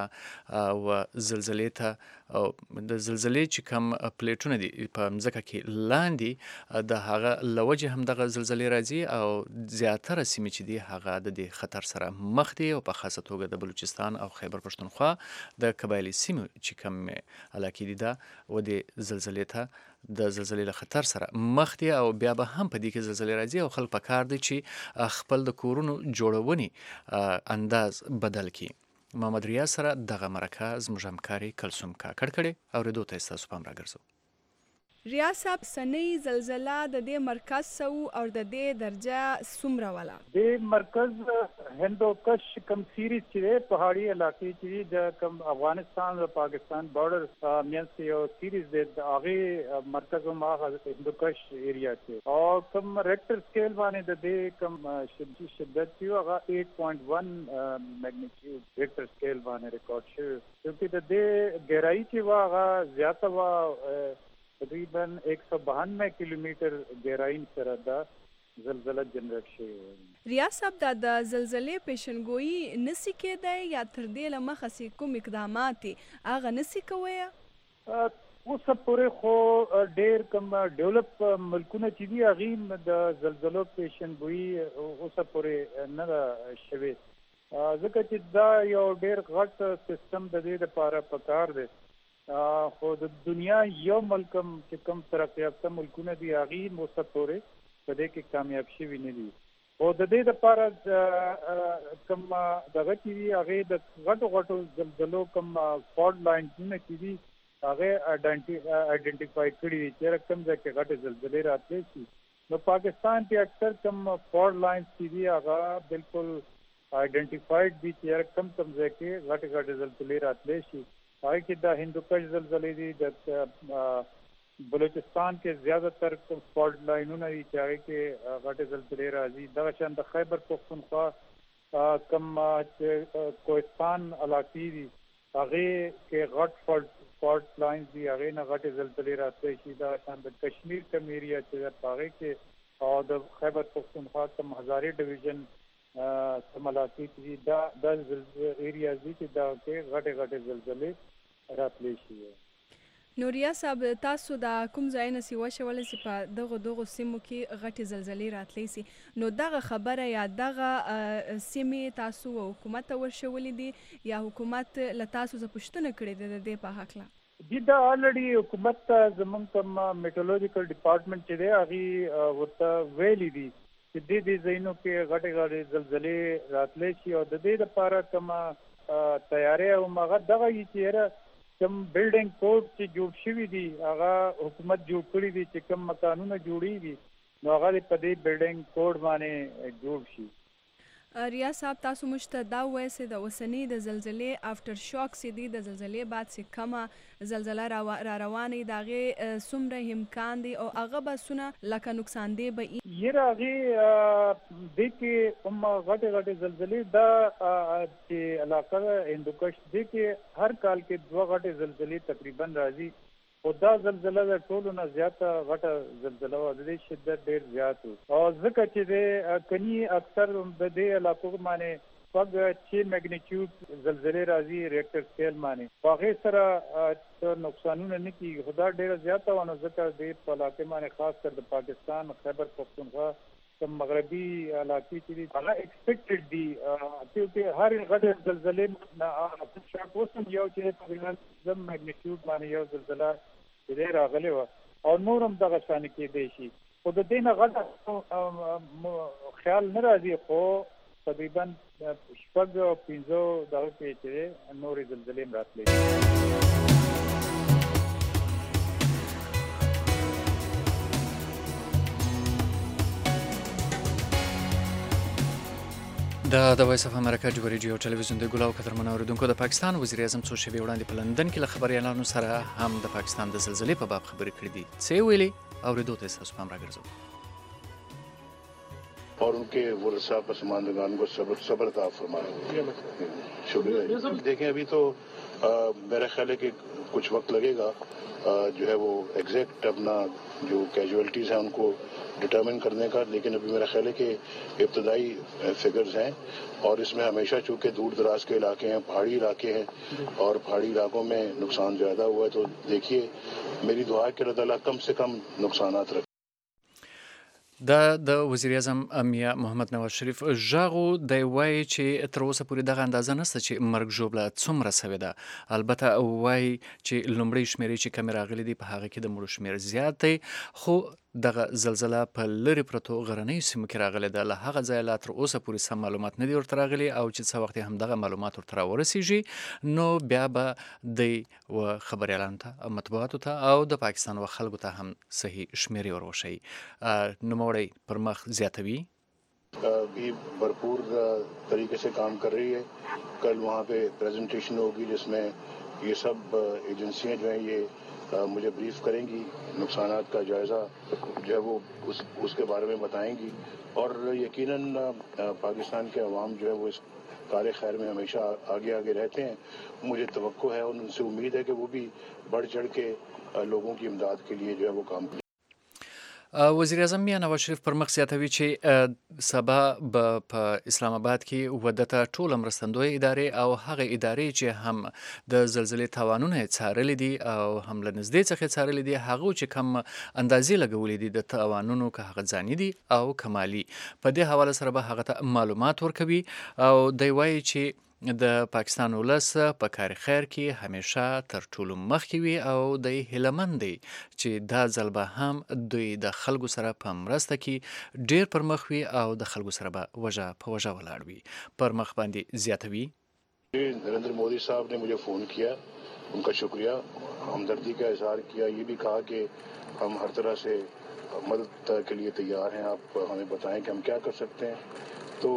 د زلزلې ته د زلزلې چې کم پلیټونه دي په مځکه کې لاندې د هغه له وجې هم دغه زلزلې راځي او زیاتره سیمې چې دي هغه د دې خطر سره مخ دي او په خاصه توګه د بلوچستان او خیبر پښتونخوا د قبایلي سیمې چې کم علاقې دي دا و د زلزلې ته د زلزلې له خطر سره مخ دي او بیا به هم په دې کې زلزلې راځي او خلک په کار دي چې خپل د کورونو جوړونې انداز بدل کړي. محمد ریاض سره دغه مرکه زموږ همکاري کلثوم کاکړ کړې اورېدو ته ستاسو پام راګرځو. ریاض صاحب سنۍ زلزله د دې مرکز سو او د دې درجه څومره ولا د مرکز هندوکش کم سیریز چې پہاړي علاقې چې د کم افغانستان او پاکستان بارډر مینس یو سیریز د هغه مرکز ما هندوکش ایریا کې او کم ریکټر سکیل باندې د دې کم شدت چې هغه 8.1 میگنیټیوډ ریکټر سکیل باندې ریکارډ شوی چې د دې ګهرای چې هغه زیاته وا تقریباً 192 کیلومتر گہرائی سره دا زلزلہ جنریٹ شوی. ریاض صاحب دا د زلزلې پیشنګوئی نسی کېدای یا تر دې له مخه کوم اقدامات هغه نسی کوي؟ اوس پورې خو ډېر کم ډیولپ ملکونه چې دي هغه د زلزلو پیشنګوئی اوس پورې نه شوی ځکه چې دا یو ډېر غټ سیستم د دې لپاره پکار دی. خو د دنیا یو ملکم چې کم ترقی یافته ملکونه دي هغه مستقوري په دې کې کامیاب شوي نه دي او د دې لپاره کم دغه چې هغه د غټو زلزلو کم فالټ لاینونه چې دي هغه آئیډنټیفای کړي دي چې کوم ځای کې غټ زلزلې راتلې شي. نو پاکستان کې اکثر کم فالټ لاینز چې دي هغه بالکل آئیډنټیفایډ دي چې کوم ځای کې غټ زلزلې راتلې شي. هغه کې د هندوکش زلزلې دي د بلوچستان کې زیاده تر فالټ لاینونه دي چې هغه کې غټ زلزلې راځي. دغه شان د خیبر پښتونخوا کم کوهستان علاقې دي هغه کې غټ فالټ لاینز دي هغه نه غټ زلزلې راتلې شي. دغه شان د کشمیر کم ایریا چې هغه کې او د خیبر پښتونخوا کم هزارې ډیویژن سملاتی دي دا د ایریا دي چې دا کې غټ زلزلې راتلې شي. نوریا صاحب تاسو دا کوم ځای نه سی وشول سی په دغه سیمو کې غټي زلزلې راتلی سي نو دغه خبره یا دغه سیمې تاسو حکومت ته ورشولې دي یا حکومت له تاسو څخه پوښتنه کړې ده د دې په حق لا دا الریډي حکومت ته زمونږ کوم میټرولوژیکل ډپارټمنټ چې دی هغه ورته ویلي دي چې دې ځایونو کې غټي زلزلې راتلی شي او د دې لپاره کوم تیاری او مغه دغه یې کوم بلډینګ کوډ چې جوړ شوی دی هغه حکومت جوړ کړی دی چې کوم مکانونه جوړیږي نو هغه په دې بلډینګ کوډ باندې جوړ شي. ریا صاحب تاسو مشته دا وایسه د اوسنی د زلزلې افټر شاک سي دي د زلزلې بعد سي کمه زلزلہ را روانې داغه څومره امکان دي او هغه بسونه لکه نقصان دی به یره هغه د کې هم غټه زلزلې دا چې علاقه هندوکش دی کې هر کال کې دوه غټه زلزلې تقریبا راځي او دا زلزلہ د ټولو نه زیاته غټه زلزلہ و د شدت ډیر زیات او ځکه چې د کني اکثر د دې علاقو باندې پګ 6 میګنیټیوډ زلزلې راځي ریکټر سکیل باندې هغه سره نقصانونه نه کیږي خدا ډیر زیاته و نو ځکه د په علاقې باندې خاص کر د پاکستان خیبر پختونخوا کوم مغربي علاقې چې هغه ایکسپیکټډ دي چې هر غټه زلزلې نه شاک وسم یو چې تقریبا د میګنیټیوډ باندې یو زلزلہ دې راغلی و او نورم دغه شان کې دی شي خو د دې نه غټه خیال نه راځي خو تقریبا شپږ او 15 دغه کې چې نورې زلزلې راتلې. د وایس اف امریکا جوړ ریډیو ټلویزیون د ګلاو قدرمن اوریدونکو د پاکستان وزیر اعظم څو شوي وړاندې په لندن کې له خبريالانو سره هم د پاکستان د زلزلې په باب خبرې کړې دي څه ویلي اوریدو ته تاسو هم راګرځو और उनके वर्षा पसमानदगान को सब्र अता फरमाए. शुक्रिया. देखें अभी तो मेरा ख्याल है कि कुछ वक्त लगेगा जो है वो एग्जैक्ट अपना जो कैजुअलिटीज़ हैं उनको डिटर्मिन करने का, लेकिन अभी मेरा ख्याल है कि इब्तदाई फिगर्स हैं और इसमें हमेशा चूँकि दूर दराज के इलाके हैं, पहाड़ी इलाके हैं और पहाड़ी इलाकों में नुकसान ज़्यादा हुआ है, तो देखिए मेरी दुआ है कि अल्लाह ताला कम से कम नुकसानात रखें. د وزیر اعظم میاں محمد نواز شریف ژغو د وای چې تر اوسه پورې دغه اندازه نشته چې مرګ ژوبله څومره سوي ده. البته وای چې لومړی شمیرې چې کم راغلي دي په هغه کې د مړو شمیر زیات دی، خو دغه زلزلہ په لری پرتو غرنۍ سیمو کې راغلی ده. له هغه ځایه لا تر اوسه پورې سم معلومات نه دي ورته راغلي او چې څه وخت هم دغه معلومات ورته راورسیږي نو بیا به د خبريالانو ته مطبوعاتو ته او د پاکستان و خلکو ته هم صحیح شمیرې وروښيي. نوموړی پر مخ زیاتوي भी भरपूर तरीके से काम कर रही है. कल वहाँ पे प्रेजेंटेशन होगी जिसमें ये सब एजेंसियाँ जो हैं ये मुझे ब्रीफ करेंगी, नुकसानात का जायज़ा जो है वो उसके बारे में बताएंगी और यकीनन पाकिस्तान के अवाम जो है वो इस कार्य खैर में हमेशा आगे आगे रहते हैं. मुझे तवक्को है और उनसे उम्मीद है कि वो भी बढ़ चढ़ के लोगों की इमदाद के लिए जो है वो काम करें. وزیر اعظم میاں نواز شریف پر مخ زیاتوي چې سبا په اسلام آباد کې ودته ټول مرستندوی ادارې او هغه ادارې چې هم د زلزلې تاوانونه څارلې دي او هم له نږدې څخه څارلې دي هغه چې کم اندازې لګولې دي د تاوانونو که هغه ځاني دي او کمالي، په دې حواله سره به هغه معلومات ورکوي او دی وایي چې د پاکستان ولس په کار خیر کې همیشه تر ټولو مخکې وي او د هیلمن دی چې دا ځل به هم دوی د خلکو سره په مرسته کې ډیر پر مخ وي او د خلکو سره به وجه په وجه ولاړ وي. پر مخ باندې زیاتوي. नरेंद्र मोदी साहब ने मुझे फ़ोन किया, उनका शुक्रिया, हमदर्दी का इजहार किया, ये भी कहा कि हम हर तरह से मदद के लिए तैयार हैं, आप हमें बताएं कि हम क्या कर सकते हैं. तो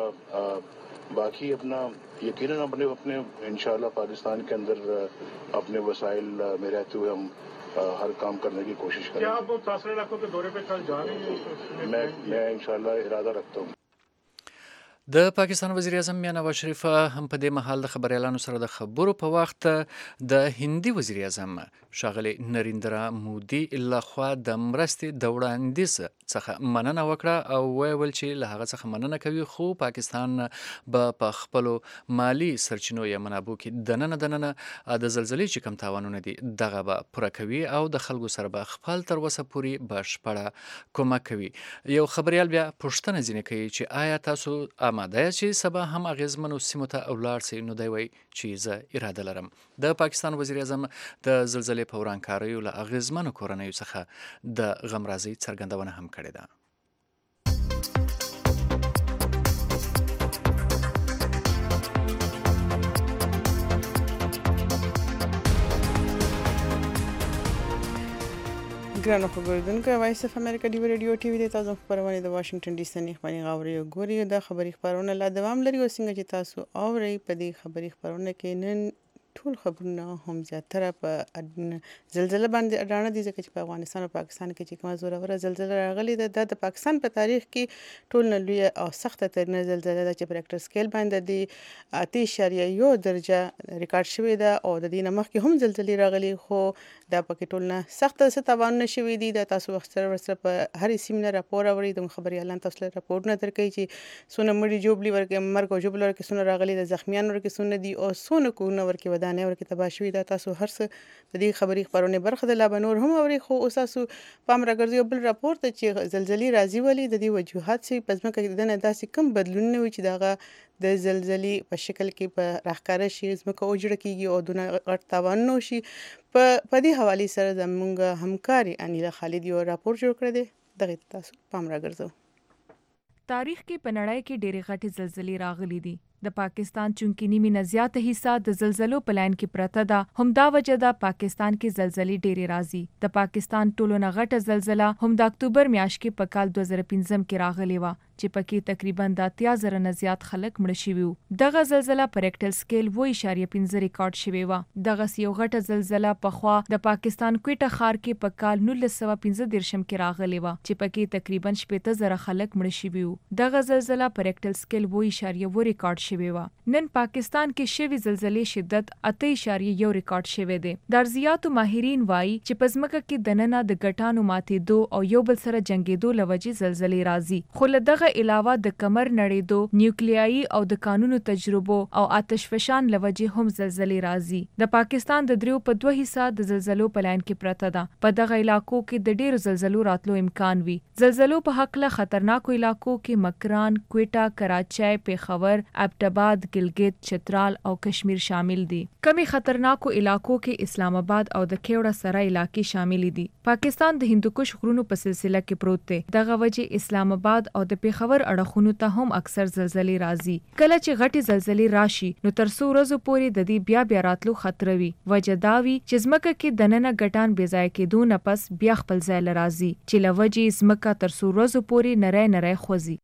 बाकी अपना यकीनन अपने इंशाल्लाह पाकिस्तान के अंदर अपने वसाइल में रहते हुए हम हर काम करने की कोशिश करेंगे. क्या आप मुतासर इलाकों के दौरे पे कल जा रहे हैं? मैं इंशाल्लाह इरादा रखता हूँ. د پاکستان وزیر اعظم میاں نواز شریف هم په دې مهال د خبريالانو سره د خبرو په وخت د هندي وزیر اعظم ښاغلی نریندرا مودي لخوا د مرستې د وړاندیز څخه مننه وکړه او ویل چې له هغه څخه مننه کوي، خو پاکستان به په خپلو مالی سرچینو یا منابعو کې دننه د زلزلې چې کوم تاوانونه دي دغه به پوره کوي او د خلکو سره به خپل تر اوسه پورې بشپړه کومک کوي. یو خبريال بیا پوښتنه ځینې کوي چې آیا تاسو آماده چې سبا هم اغیزمنو سیمو ته ولاړ سئ؟ نو دی وایي چې زه اراده لرم. د پاکستان وزیر اعظم د زلزلې په ورانکاریو له اغیزمنو کورنیو څخه د غمرازۍ څرګندونه هم کړې ده. ګرانو خبردونکو وایس اف امریکا دی ریډیو ټي وي د تاسو خبرونه د واشنگټن ډي سي نه خبري غوړي ګوري د خبري خبرونه لا دوام لري او څنګه چې تاسو اوري په دې خبري خبرونه کې نن ټول خبرونه هم زیاتره په زلزلہ باندې اډانه دي ځکه چې په افغانستان او پاکستان کې چې کومه زوروره زلزلہ راغلي ده د پاکستان په تاریخ کې ټول نه لوی او سخته ترنه زلزلہ ده چې په ریکټر سکیل باندې د 8.1 درجه ریکارډ شوې ده او د دې نه مخکې هم زلزلې راغلي، خو دا پکې ټول نه سخته تاوانونه شوي دي. د تاسو ورسره په هر سیمه راپور اوري د خبريالان تاسو له راپورونه درکوي چې سونه مړي جوبلي ورکه مرګ او جوبلي ورکه سونه راغلي د زخمیانو ورکه سونه دي او سونه کوونه ورکه ودانې ورکه تباه شوي ده. تاسو هر څه د دې خبري خبرونه برخه د لابنور هم اوري، خو اوس تاسو پام راګرځي بل راپور ته چې زلزلې راځي ولې د دې وجوهات سي پزما کې د نه داسې کم بدلون نه وي چې دغه د زلزلې په شکل کې په راخکاره شي زمکه اوجړه کیږي او دونه غټ تاوان نو شي. په دې حواله سره زموږ همکاري انیلا خالد یو راپور جوړ کړی دی، دغه تاسو پام راګرځو. تاریخ کې په نړۍ کې ډېرې غټې زلزلې راغلي دي. د پاکستان چونکی نیمه نه زیاته حصہ د زلزلو په لاین کې پرته ده، همدا وجه ده پاکستان کې زلزلې ډېرې راځي. د پاکستان ټولو نه غټه زلزله هم د اکتوبر میاشت کې په کال 2015 کې راغلې وه چې پکې تقریبا 80,000 نه زیات خلک مړه شوي وو. دغه زلزله په ریکټر سکیل 7.5 ریکارډ شوې وه. دغه یو غټه زلزله پخوا د پاکستان کوټه ښار کې په کال 1915 کې راغلې وه چې پکې تقریبا 80,000 خلک مړه شوي وو. دغه زلزله په ریکټر سکیل 7.1 ریکارډ شوې وه. نن پاکستان کې شوي زلزلې شدت 8.1 ریکارډ شوی دی. د ارضیاتو ماهرین وایي چې په ځمکه کې دننه د ګټانو ماتېدو او یو بل سره جنګېدو له وجې زلزلې راځي، خو له دغه علاوه د کمر نړېدو، نیوکلیایي او د قانونو تجربو او آتش فشان له وجې هم زلزلې راځي. د پاکستان د دریو په 2 حصہ د زلزلو په لاین کې پرته ده. په دغه علاقو کې د ډېرو زلزلو راتلو امکان وي. زلزلو په هکله خطرناکو علاقو کې مکران، کوټه، کراچۍ، پیښور، ابټاباد، ګلګت، چترال او کشمیر شامل دي. کمی خطرناکو علاقو کې اسلام آباد او د کیوړه سره علاقې شامل دي. پاکستان د هندوکش غرونو په سلسله کې پروت دی. دغه وجې اسلام آباد او د پیښور اړخونو ته هم اکثر زلزلې راځي. کله چې غټي زلزلې راشي نو تر څو ورځې پورې د دې بیا راتلو خطر وي. وجه دا وي چې ځمکه کې دننه ګټان بې ځای کېدو نه پس بیا خپل ځای له راځي چې له وجې ځمکه تر څو ورځې پورې نری خوځي.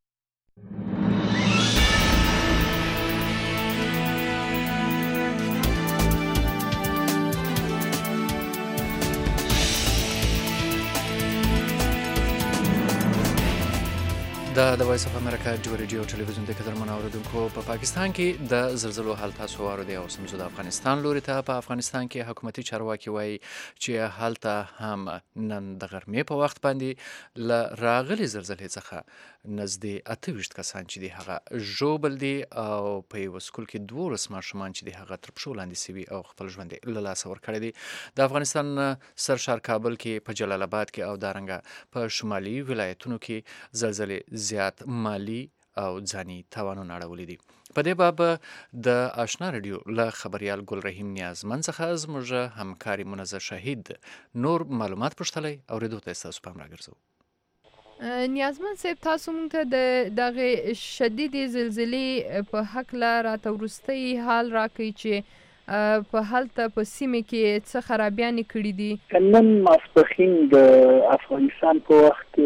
د وایس اف امریکا دی ریډیو ټلویزیون د قدرمن اوریدونکو په پاکستان کې د زلزلو حال تاسو واردی او سمزو د افغانستان لوري ته. په افغانستان کې حکومتي چارواکي وایي چې حالت هم نن د غرمې په وخت باندې ل راغلي زلزلې څخه نزدې 28 کسان چې دی هغه ژوبل دي او په یو سکول کې 12 ماشومان چې دی هغه تر پښو لاندې سوي او خپل ژوند له لاسه ورکړی دی. د افغانستان سرشار کابل کې، په جلال آباد کې او دارنګه په شمالي ولایتونو کې زلزلې زیات مالی او ځاني تاوانونه اړولي دي. په دې باب د آشنا رادیو له خبريال ګل رحیم نیازمن څخه زموږ همکاري منزه شهید نور معلومات پوښتلې او ریدو ته تاسو پام راګرځو. نیازمن صاحب، تاسو موږ ته د دغه شدیدې زلزلې په حق راته وروستی حال راکړئ چې په هلته په سیمه کې څه خرابیانې کړي دي. نن ماسپښین د افغانستان په وخت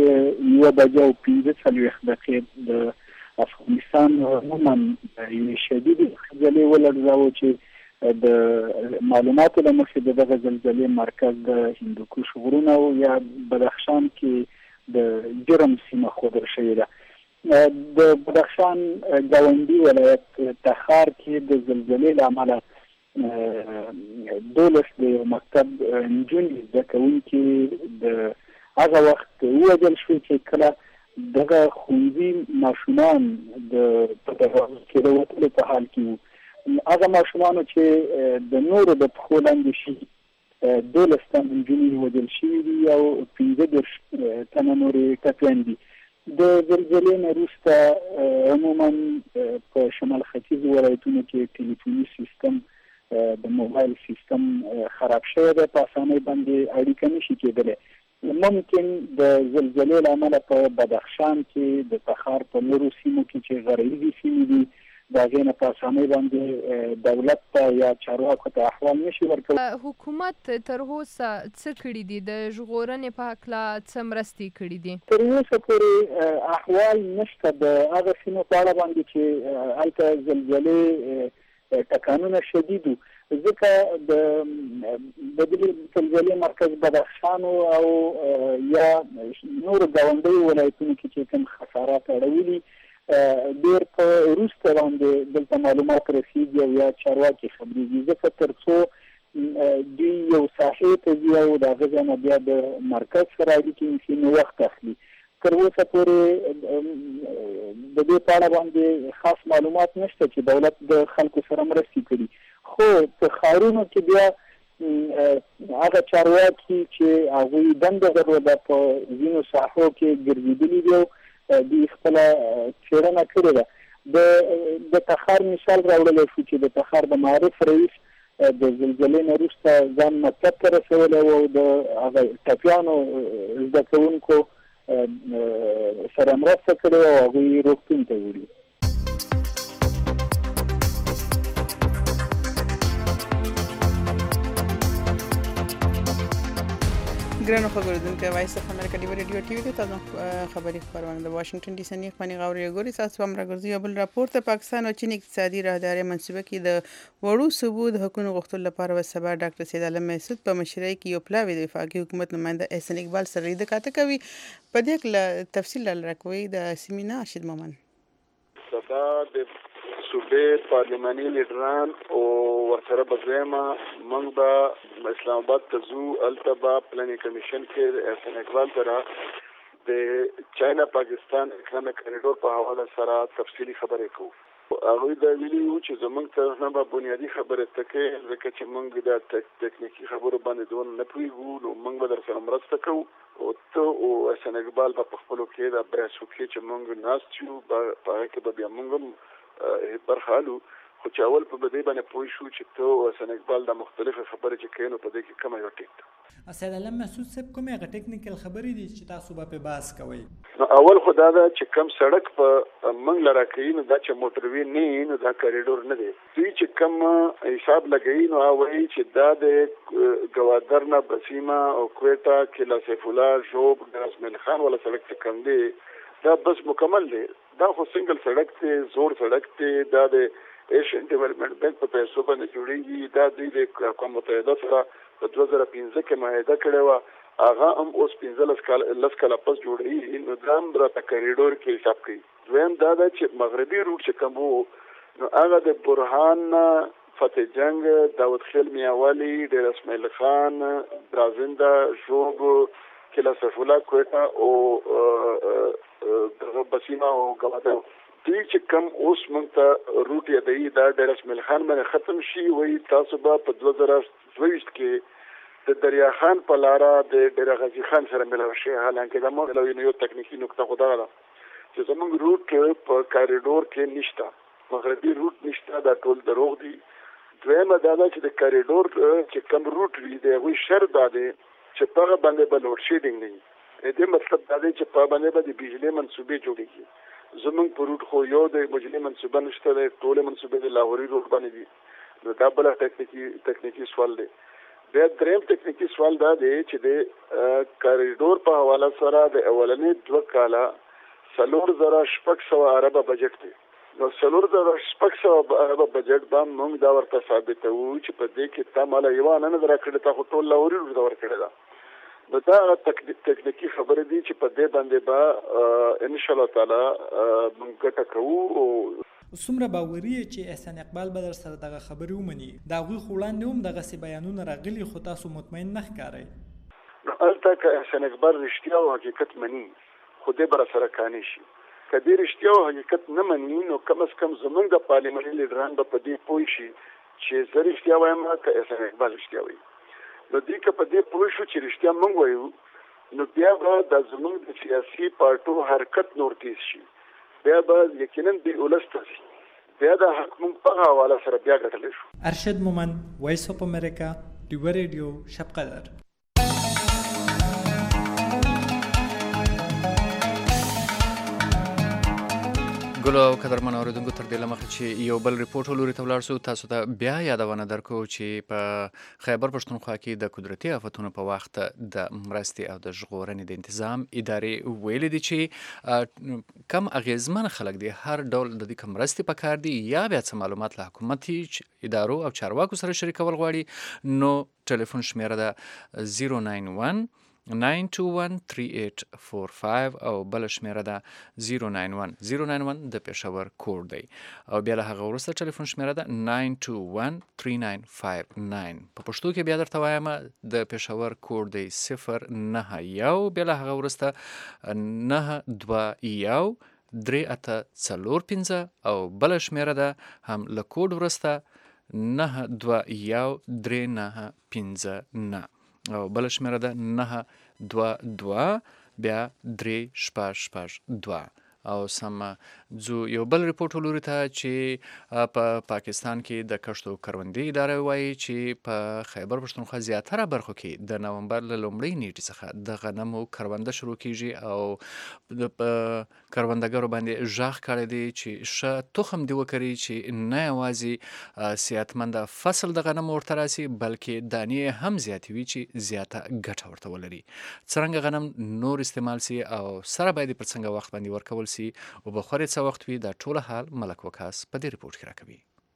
1:15 د افغانستان عموما یو شدید زلزلې ولړزاوه چې د معلوماتو له مخې دغه زلزلې مرکز د هندوکش غرونه او یا بدخشان کې د جرم سیمه خودر شوې ده. د بدخشان ګاونډي ولایت تخار کې د زلزلې له امله 12 د مکتب نجونې زده کوونکي د هغه وخت ووژل شوي چې کله دغه ښوونځي ماشومان د تجاوز کې د وتلو په حال کې وو. هغه ماشومانو چې د نورو د پښو لاندې شي 12 تنه نجونې وژل شوي دي او 15 تنه نورې ټپیان دي. د زلزلې نه وروسته عموما په شمال ختیځ ولایتونو کې ټلیفوني سیستم د موبایل سیستم خراب شوی دی، په اسانۍ باندې اړیکه نشي کېدلی. ممکن د زلزلې له امله په بدخشان کې د تخار په نورو سیمو کې چې غربي سیمې دي د هغې نه په اسانۍ باندې دولت ته یا چارواکو ته احوال نشي ورکولی. حکومت تر اوسه څه کړي دي؟ د ژغورنې په هکله څه مرستې کړي دي؟ تر اوسه پورې احوال نشته د هغه سیمو په اړه باندې چې هلته زلزلې ټکانونه شدید وو، ځکه د دې زلزلې مرکز بدخشان او یا نورو ګاونډیو ولایتونو کې چې کوم خسارات اړولي ډېر په وروسته باندې دلته معلومات رسېږي او یا چارواکي خبرېږي، ځکه تر څو دوی یو ساحې ته ځي او د هغه ځای نه بیا د مرکز سره اړیکې نیسي نو وخت اخلي. تر اوسه پورې د دې په اړه باندې خاص معلومات نشته چې دولت د خلکو سره مرستې کړي، خو په ښارونو کې بیا هغه چارواکي چې هغوی دنده درلوده په ځینو ساحو کې ګرځېدلي دي او دوی خپله څېړنه کړې ده. د تخار مثال راوړلی شو چې د تخار د معارف رئیس د زلزلې نه وروسته ځان مکتب ته رسولی و او د هغه ټپیانو زده کوونکو سره مرسته کړې او هغوی روغتون ته وړي. ګرانو خبردونکو وایس اف امریکا دی ریډیو ټي وي ته تاسو خبري خبرونه د واشنگټن ډي سي نه خپل غوړي ګوري تاسو هم راګرځي بل راپور ته پاکستان او چین اقتصادي راهداري منصوبه کې د وړو ثبوت حقوقو غوښتل لپاره وسبا ډاکټر سید عالم مسعود په مشرۍ کې یو پلاوی د وفاقي حکومت نماینده احسان اقبال سره د کاته کوي. په دې کې تفصیل راکوي د سیمینا ارشد مومن سبا د صوبې پارلماني لیډران او ورسره بځما موږ به اسلام آباد ته ځو. التبا پلانینګ کمیشن کې احسان اقبال سره د چاینا پاکستان اکنامک کریډور په حواله سره تفصیلی خبرې کوو. هغوی دا ویلي وو چې زموږ ته نه به بنیادي خبرې تکې ځکه چې موږ د تکنیکي خبرو باندې دونه نه پوهېږو نو موږ به در سره مرسته کوو او ته او احسان اقبال به په خپلو کې دا بحث وکړي چې موږ ناست یو په هغه کې به بیا موږ هم برخه الو، خو چې اول په دې باندې پوه شو چې ته او حسن اقبال د مختلفه خبرې چې کوي نو په دې کې کومه یو ټیک ده. سید علم مسعود صاحب کومه غ ټیکنیکل خبرې دي چې تاسو به په باس کوي؟ نو اول خدا دا چې کم سړک په منګ لرا کوي نو دا چې موټروي نه نو دا کریډور نه دی. دوی چې کم حساب لګوي نو وایي چې دا د گوادر نه بسیما او کویټا کې لاسف الله جوب رسمل خان ولا سړک چې کم دی دا بس مکمل دی. دا خو سنگل سړک ته زور سړک ته دا د ایشین ډیولپمنٹ بینک په پیسو باندې جوړیږي. دا د اقوام متحده سره په 2015 کې معاهده کړې و، هغه هم اوس 15 کاله پس جوړیږي. نو دا هم راته کریډور کې حساب کوي. دویم دا ده چې مغربي روټ چې کوم وو نو هغه د برهان فتح جنگ داود خیل میاوالی ډیر اسماعیل خان درازنده جوب کلا سفولا کویټا او دغه بسیما او گوادر دوی چې کم اوس مونږ ته روټ یادوي دا ډیر اسماعیل خان باندې ختم شي. وایي تاسو به په 2022 کې د دریا خان په لاره د ډیر غازی خان سره ملاوي شي. حالانکه دا مو یو تکنیکی نقطه خو دا ده چې زموږ روټ په کاریډور کې نشته، مغربي روټ نشته، دا ټول دروغ دي. دویمه دا ده چې د کاریډور چې کم روټ وي د هغوی شرط دا دی چې په هغه باندې به لوډ شیډینګ نه وي. دې مطلب دا دی چې په باندې به د بجلي منصوبې جوړېږي. زمونږ په روټ خو یو د بجلي منصوبه نشته دی، ټولې منصوبې د لاهوري روټ باندې دي. نو دا بله تکنیکي سوال دی. بیا دریم تکنیکي سوال دا دی چې د کاریډور په حواله سره د اولنې 2 کاله 4,600 اربه بجټ دی. نو 4,600 اربه بجټ به موږ دا ورته ثابتوو چې په دې کې تا مالا یوه نه ده راکړې، تا خو ټول لاهوري روټ ته ورکړې ده. نو دا تکنیکی خبره دي چې په دې باندې به ان شاء الله تعالی موږ ګټه کوو. څومره باوري چې احسان اقبال به در سره دغه خبرې ومني؟ د هغوی خو وړاندې هم دغسې بیانونه راغلي خو تاسو مطمئن نه ښکارئ. هلته که احسان اقبال رښتیا او حقیقت مني خو دې به راسره کانې شي. که دې رښتیا او حقیقت نه مني نو کم از کم زموږ د پارلماني لیډران به په دې پوه شي چې زه رښتیا وایم که احسان اقبال رښتیا وایي. نو دوی که په دې پوه شو چې رښتیا موږ وایو نو بیا به د زموږ د سیاسي پارټو حرکت نور تیز شي. بیا به یقینا دوی ولس ته شي. بیا د حق موږ په حواله سره بیا ګټلی شو. ارشد مومن، وایس اف امریکا، ډیوه ریډیو، شب قدر. ګلو او قدرمن اوریدونکو تر دې لمخه چې یو بل ریپورت ولوري ته ولاړ سو تاسو ته بیا یادونه درکو چې په خیبر پښتونخوا کې د قدرتي آفتونو په وخت د مرستې او د ژغورنې د تنظیم ادارې ویلي دي چې کم اغیزمن خلک دي هر ډول د دې مرستې پکار دي یا بیا څه معلومات له حکومتي ادارو او چارواکو سره شریکول غواړي نو ټلیفون شمیره ده 091 9213845 او بل شمیره ده 091 د پېښور کوډ دی او بیا له هغه وروسته ټلیفون شمیره ده 9213959 په پښتو کې بیا درته وایم د پېښور کوډ دی 091 بیا له هغه وروسته 9213845 او بل شمیره ده هم له کوډ وروسته 9213959 او بل شمیره ده 922 بیا 3662 او سم زو یو بل ریپورت ولوري ته چې په پاکستان کې د کښتو کروندې اداره وایي چې په خیبر پښتونخوا زیاتره برخو کې د نومبر له لومړۍ نیټې څخه د غنمو کرونده شروع کیږي او د کروندګرو باندې ژغ کړی دی چې ښه تخم دی وکړي چې نه یوازې صحتمند فصل د غنمو ورته راسي بلکې دانې هم زیاتوي چې زیاته ګټه ورته ولري. څرنګه غنم نور استعمال سي او سره باید پر څنګه وخت باندې ورکول سي او بخوري څه وخت وي دا ټول حال ملک وکاس په دې ریپورت کې راکوي.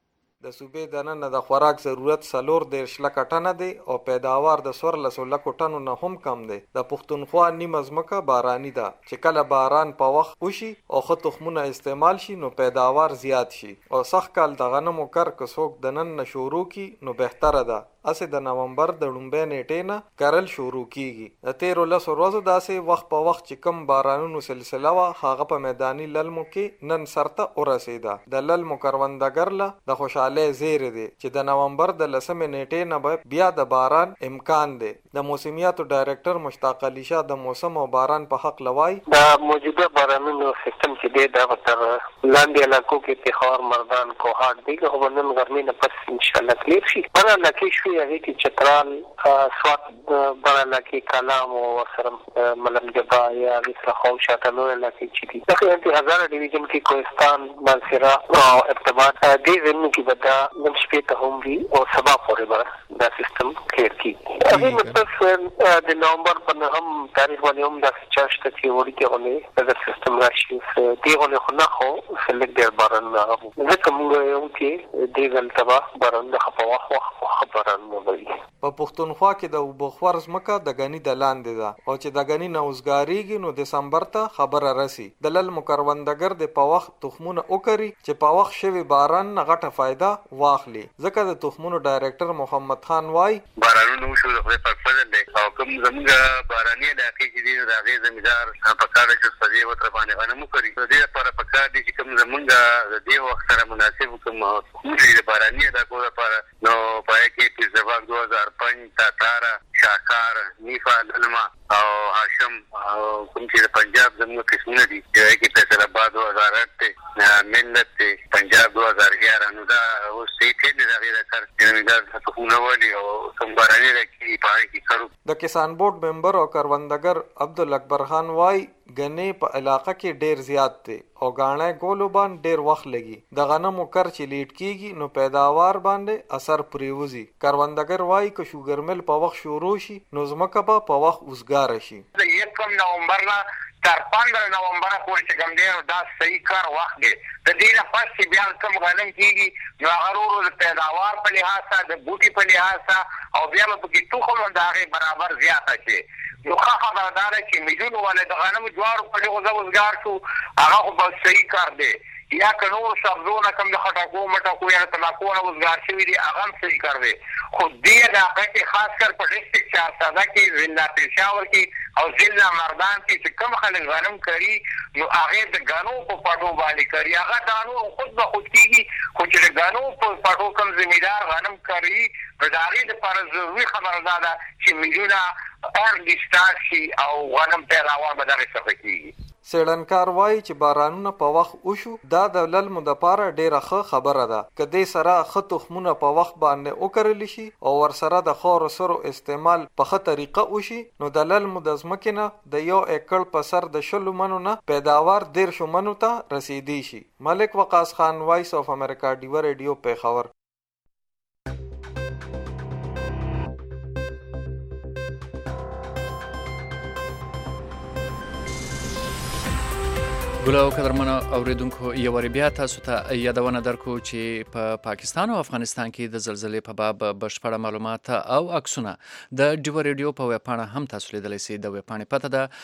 د صوبې دننه د خوراک ضرورت 4.4 لکه ټنه دی او پیداوار د 14 لکو ټنو نه هم کم دی. د پښتونخوا نیمه ځمکه باراني ده چې کله باران په وخت وشي او ښه تخمونه استعمال شي نو پیداوار زیات شي او سخت کال د غنمو کر که څوک دننه شروع کی نو بهتره ده. اسې د نومبر د لومبۍ نیټې نه کرل شروع کیږي. د 13 ورځو داسې وخت په وخت چې کم بارانونو سلسله وه هغه په میداني للمو کې نن سرته ورسېده. د للمو کروندګر له د خوشحالۍ زیری دی چې د نومبر د 10 نیټې نه بیا د باران امکان دی. د موسمیاتو ډایرکټر مشتاق علي شاه د موسم او باران په حق لوای د موجوده بارانونو سیستم چې دی دا تر لاندې علاقو کې پېښور، مردان، کوهاټ دی خو نن غرمې نه پس ان شاء الله کلیر شي. بل علاقې شوي هغې کې چترال، سوات، بل علاقې کلام او ورسره ملم جبا یا هغې سره خواوشاته نور علاقې چې دي دغه هزاره ډیویژن کې کوهستان، مالسره او ارتباط دې ځایونو کې به دا نن شپې ته هم وي او سبا پورې به دا سیستم کلیر کېږي. هغې مطلب د نومبر په 9 تاریخ باندې هم داسې چا شته چې وړوکې غونې دغه سیستم راشي. دې غونې خو نه خو لږ ډېر باران نه ځکه موږ یو کې دې دلته به باران نه په وخت باران نه وي. په پښتونخوا کې د اوبخور ځمکه د غني د لاندې ده او چې د غني نه اوسګاریږي نو دسمبر ته خبره رسي. د للمو کروندګر د په وخت تخمونه وکړي چې په وخت شوی باران نه غټه فایده واخلي. ځکه د تخمونو ډایرکټر محمد خان وای بارانونو شو د خپل پرځل دی او کوم زموږ باراني علاقې چې دی راغې زمیدار په کار چې سړي وتر باندې غنمو کوي. د دې لپاره په کار دي چې کوم زموږ د دې وخت سره مناسب کوم د باراني علاقو لپاره نو پای کې په زبان 2005 تاتارا، شاکار، نیفا، دلما او هاشم او کوم چې د پنجاب زموږ قسمونه دي چې کې فیصل آباد 2008 ته ملت ته پنجاب 2011 نو دا اوس کې نه راغی دا کار چې دا څه ولي او کوم باراني راکې پای کې کړو. د کسان بورډ ممبر او کروندګر عبدالاکبر خان وای غنې په علاقه کې ډیر زیات دي او غاڼه ګولو باندې ډیر وخت لګي. د غنمو کر چې لیټ کیږي نو پیداوار باندې اثر پریوزي. کروندګر وای که شوګر مل په وخت شروع شي نو ځمکه په وخت اوسګار شي. د 1 نومبر نه تر 15 نومبر پورې چې کوم دی دا صحیح کار وخت دی. د دې نه پس چې بیا کوم غنم کیږي نو هغه ورو د پیداوار په لحاظ د بوټي په لحاظ او بیا په کې تخم د هغه برابر زیات شي نو خبردار چې میلیون ولې د غنمو جوارو په دغه وزګار شو هغه خو به صحیح کار دی یا که نور سبزونه کوم د خټکو مټکو یا تماکو نه وزګار شوي دي هغه هم صحیح کار دی خو دې علاقه کې خاص کر په ډسټرکټ چارسده کې ضلع پېښور کې او ضلع مردان کې چې کوم خلک غنم کوي نو هغې د ګنو په پټو باندې کوي هغه دانو خود به خود کېږي خو چې د ګنو په پټو کوم زمیندار غنم کوي نو د هغې دپاره ضروري خبره دا ده چې میلیونه ارلی سټارټ شي او غنم پیداوار به دغې څخه کېږي څېړنکار وایي چې بارانونه په وخت وشو دا د للمو دپاره ډیره ښه خبره ده که دې سره ښه تخمونه په وخت باندې وکرلی شي او ورسره د خاورو سرو استعمال په ښه طریقه وشي نو د للمو د ځمکې نه د 1 ایکړ په سر د 20 منو نه پیداوار 13 منو ته رسیدی شي. ملک وقاص خان، وایس آف امریکا، ډیوه ریډیو، پیښور. ګل او قدرمنو اوریدونکو یو واری بیا تاسو ته یادونه درکو چې په پاکستان او افغانستان کې د زلزلې په باب بشپړه معلومات او عکسونه د ډیوه ریډیو په ویب پاڼه هم تاسو لیدلی سئ. د ویب پاڼې پته ده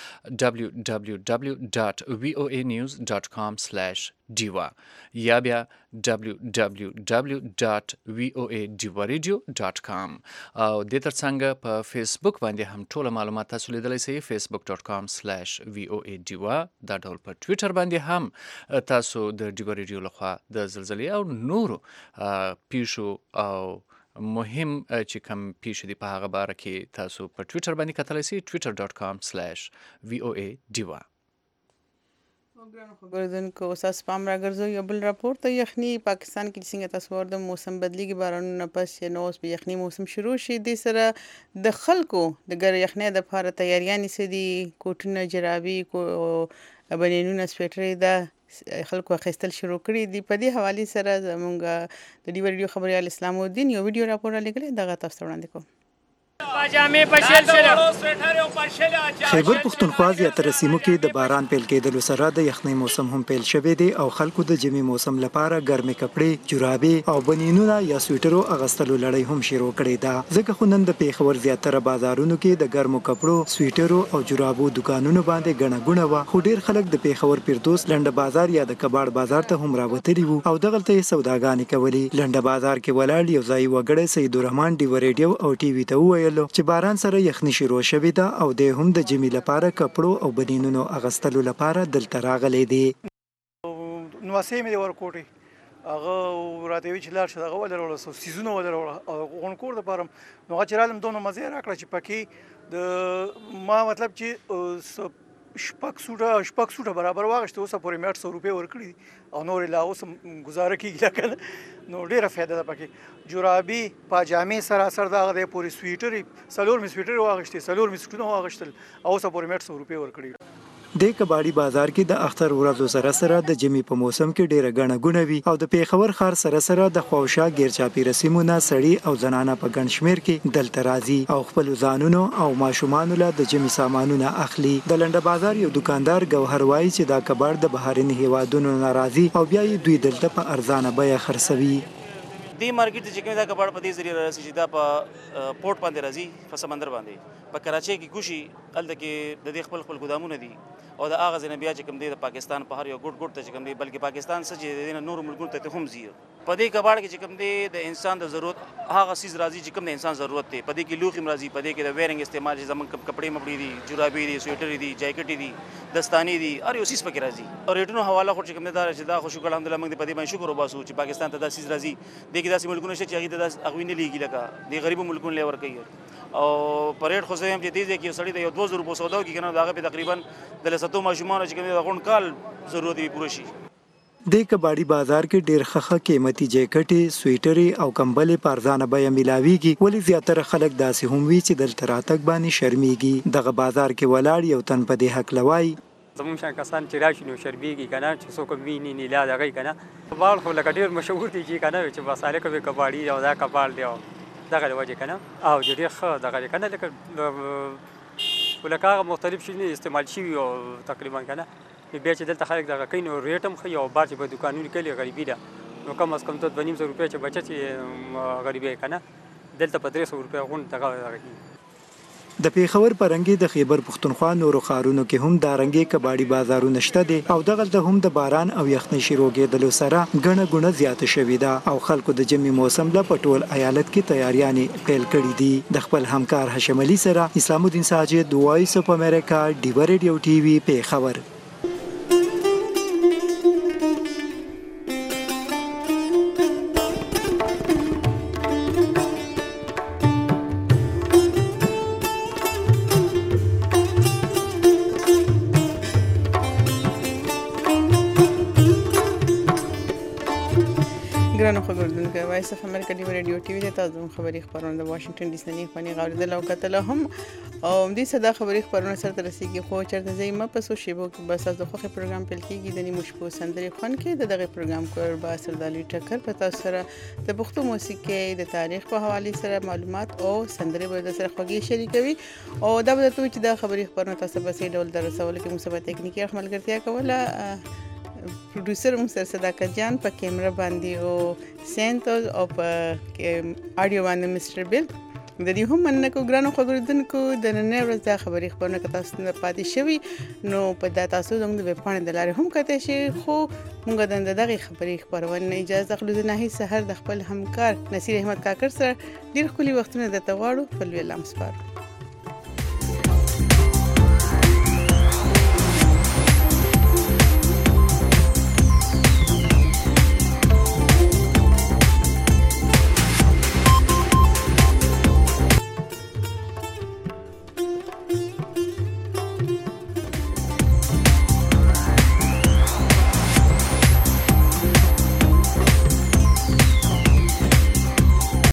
www.voanews.com/diva یا بیا www.voadiwaradio.com او د ترڅنګ په فیسبوک باندې هم ټول معلومات تاسو لیدلی سئ facebook.com/voadiwa. دا ډول په ټویټر باندې هم تاسو د ډیوه ریډیو لخوا د زلزلې او نورو پیښو او مهم چې کوم پیښې دي په هغه باره کې تاسو په ټویټر باندې کتلی سئ twitter.com/voadiwa. خبردونکو اوساس پام راګرځو یو بل راپور ته یخني پاکستان کې څنګه تصور د موسم بدلیږي بارانونه پس نو اوس به یخني موسم شروع شي د سره د خلکو د ګر یخني د لپاره تیاریانې سدي کوټونه جرابي کو بنینونه سویټرې د خلکو اخیستل شروع کړي دي. په دې حواله سره زموږ د ډیوه ریډیو خبريال اسلام الدین یو ویډیو راپور لګلې دغه تاسو وړاندې کوم. خیبر پښتونخوا زیاتره سیمو کې د باران پیل کېدلو سره د یخنۍ موسم هم پیل شوی دی او خلکو د ژمي موسم لپاره ګرمې کپړې، جورابې او بنینونه یا سویټرو اغوستلو لړۍ هم شروع کړې ده. ځکه خو نن د پیښور زیاتره بازارونو کې د ګرمو کپړو، سویټرو او جورابو دکانونو باندې ګڼه ګوڼه وه، خو ډېر خلک د پیښور پیردوس لنډه بازار یا د کباړ بازار ته هم راوتلي وو او دغلته یې سوداګانې کولې. لنډه بازار کې ولاړ یو ځایي وګړی سید الرحمن ډیوه ریډیو او ټي وي ته وویل چې باران سره یخني شروع شوې ده او د هم د جمی لپاره کپړو او بنینونو اغستلو لپاره دلته راغلي دي. نو واسه مې ورکوټي هغه راته وی چې لاړ شو هغه ولرول سيزونه ولرول غونکور د پارم نو چې رالم دونه مزه راکړه چې پکې د ما مطلب چې شپږ سوټه برابر واغشته اوسه پورې 800 روپۍ ورکړي او نور لا اوس گزاره کیږي لکه نو ډیره فایده ده پکې. جورابي پاجامې سره سر دغه د پورې سویټر سلور می سویټر واغشته سلور می سوټونه واغشتل او اوسه پورې 800 روپۍ ورکړي. د کباړی بازار کې د اختر ورځو سره د جمی په موسم کې ډیره ګڼه ګوڼه وي او د پیښور ښار سره د خواوشا ګیرچاپی رسمونه سړی او زنانه په ګڼ شمیر کې دلته راځي او خپل ځانونو او ماشومانو له د جمی سامانونه اخلي. د لنډه بازار یو دکاندار ګوهر وایي چې دا کباړ د بهرني هیوادونو ناراضي او بیا یې دوی دلته په ارزانه بیه خرڅوي. دی مارکیټ چې کوم دا کباړ په دې ذریعہ راځي چې دا په پورت باندې راځي په سمندر باندې په کراچۍ کې کوشي الته کې د دې خپل ګودامونه دي او د اغاز نه بیا چې کوم دی د پاکستان په هر یو ګډ ته چې کوم دی بلکې پاکستان سره چې د نور ملکونو ته هم زی په دې کباړ کې چې کوم دی د انسان د ضرورت هغه سیز راځي چې کوم د انسان ضرورت دی. په دې کې لوخي راځي، په دې کې د ویرنګ استعمال چې زمون کپڑے مبړي دي، جورابي دي، سویټر دي، جاکټ دي، دستانی دي، هر یو سیز پکې راځي. او ریټونو حواله خو چې کوم دی دا چې دا خوشو الحمدلله موږ په دې باندې شکر وباسو چې پاکستان ته دا سیز راځي. د کې داسې ملکونه چې هغه د اغوینه لیږي لکه د غریبو ملکونو لور کوي او پریډ خو زم چې دې کې یو سړی د 2000 روپو سودا کې کنه داغه په تقریبا د لساتو ماشومان چې کوم د غون کال ضرورت وي پوره شي. د کباړی بازار کې ډېر ښه قیمتي جیکټې، سویټرې او کمبلې په ارزانه بیه ملاویږي، ولې زیاتره خلک داسې هم وي چې دلته راتګ باندې شرمېږي. دغه بازار کې ولاړ یو تن په دې حق لوای زموږ شان کسان چې راشي نو شرمېږي کنه چې څوک ویني نه لا دغه کنه کباړ خو لکه ډېر مشهور دي چې کنه چې بساله کوي کباړی او دا کباړ دی دغه وجه کنه او ډېر ښه دغه کنه لکه ولکه مختلف شي استعمال شي او تقریبا کنه بیا چې دلته خلک دغه کین او ریټ هم خي او بار چې په دکانونو کې لري غریبي ده نو کم از کم ته 200 روپۍ چې بچت غریبي کنه دلته په 300 روپۍ غون دغه د پیښور پرنګي د خیبر پښتونخوا نورو ښارونو کې هم د رنګي کباړي بازارونه شته دي او دغلته هم د باران او یخنۍ شروعېدلو سره ګڼه ګوڼه زیاته شوې ده او خلکو د ژمي موسم له پټول ایالت کې تیاریانې پیل کړې دي. د خپل همکار هاشم علي سره اسلام الدین ساجد، وایس اف امریکا، ډیو ریډیو ټي وي، پیښور. ګرانو خبردونکو وایس اف امریکا ډیو ریډیو ټي وي د تاسو خبري خبرونه د واشنگټن ډي سي نه فني غوړېدل او کتل هم او دې صدا خبري خبرونه سره رسیدي خو چرته ځای ما په سو شیبو کې بس تاسو خو پروګرام پیل کیږي د نیمه شپو سندري خون کې دغه پروګرام کور با سردالي ټکر په تاسو سره د پښتو موسیقي د تاریخ په حواله سره معلومات او سندري به سره خوږی شریکوي او دا به تاسو چې دا خبري خبرونه تاسو به سي ډول درسول کې مصبه ټکنیکی عملګرتیا کوله. پروډوسر هم سر صداقت جان په کیمرا باندې او سنتوز او په اډیو باندې مستر بیل د دې هم مننه کو ګرانو خبردونکو د نن ورځ د خبري خبرونه که تاسو نه پاتې شوي نو په دا تاسو د ویب پاڼې د لارې هم کته شي خو موږ د دغه خبري خبرونه اجازه خلو نه هي سحر د خپل همکار نصیر احمد کاکر سره ډیر خولي وختونه د تواړو په لوی لام سپارو.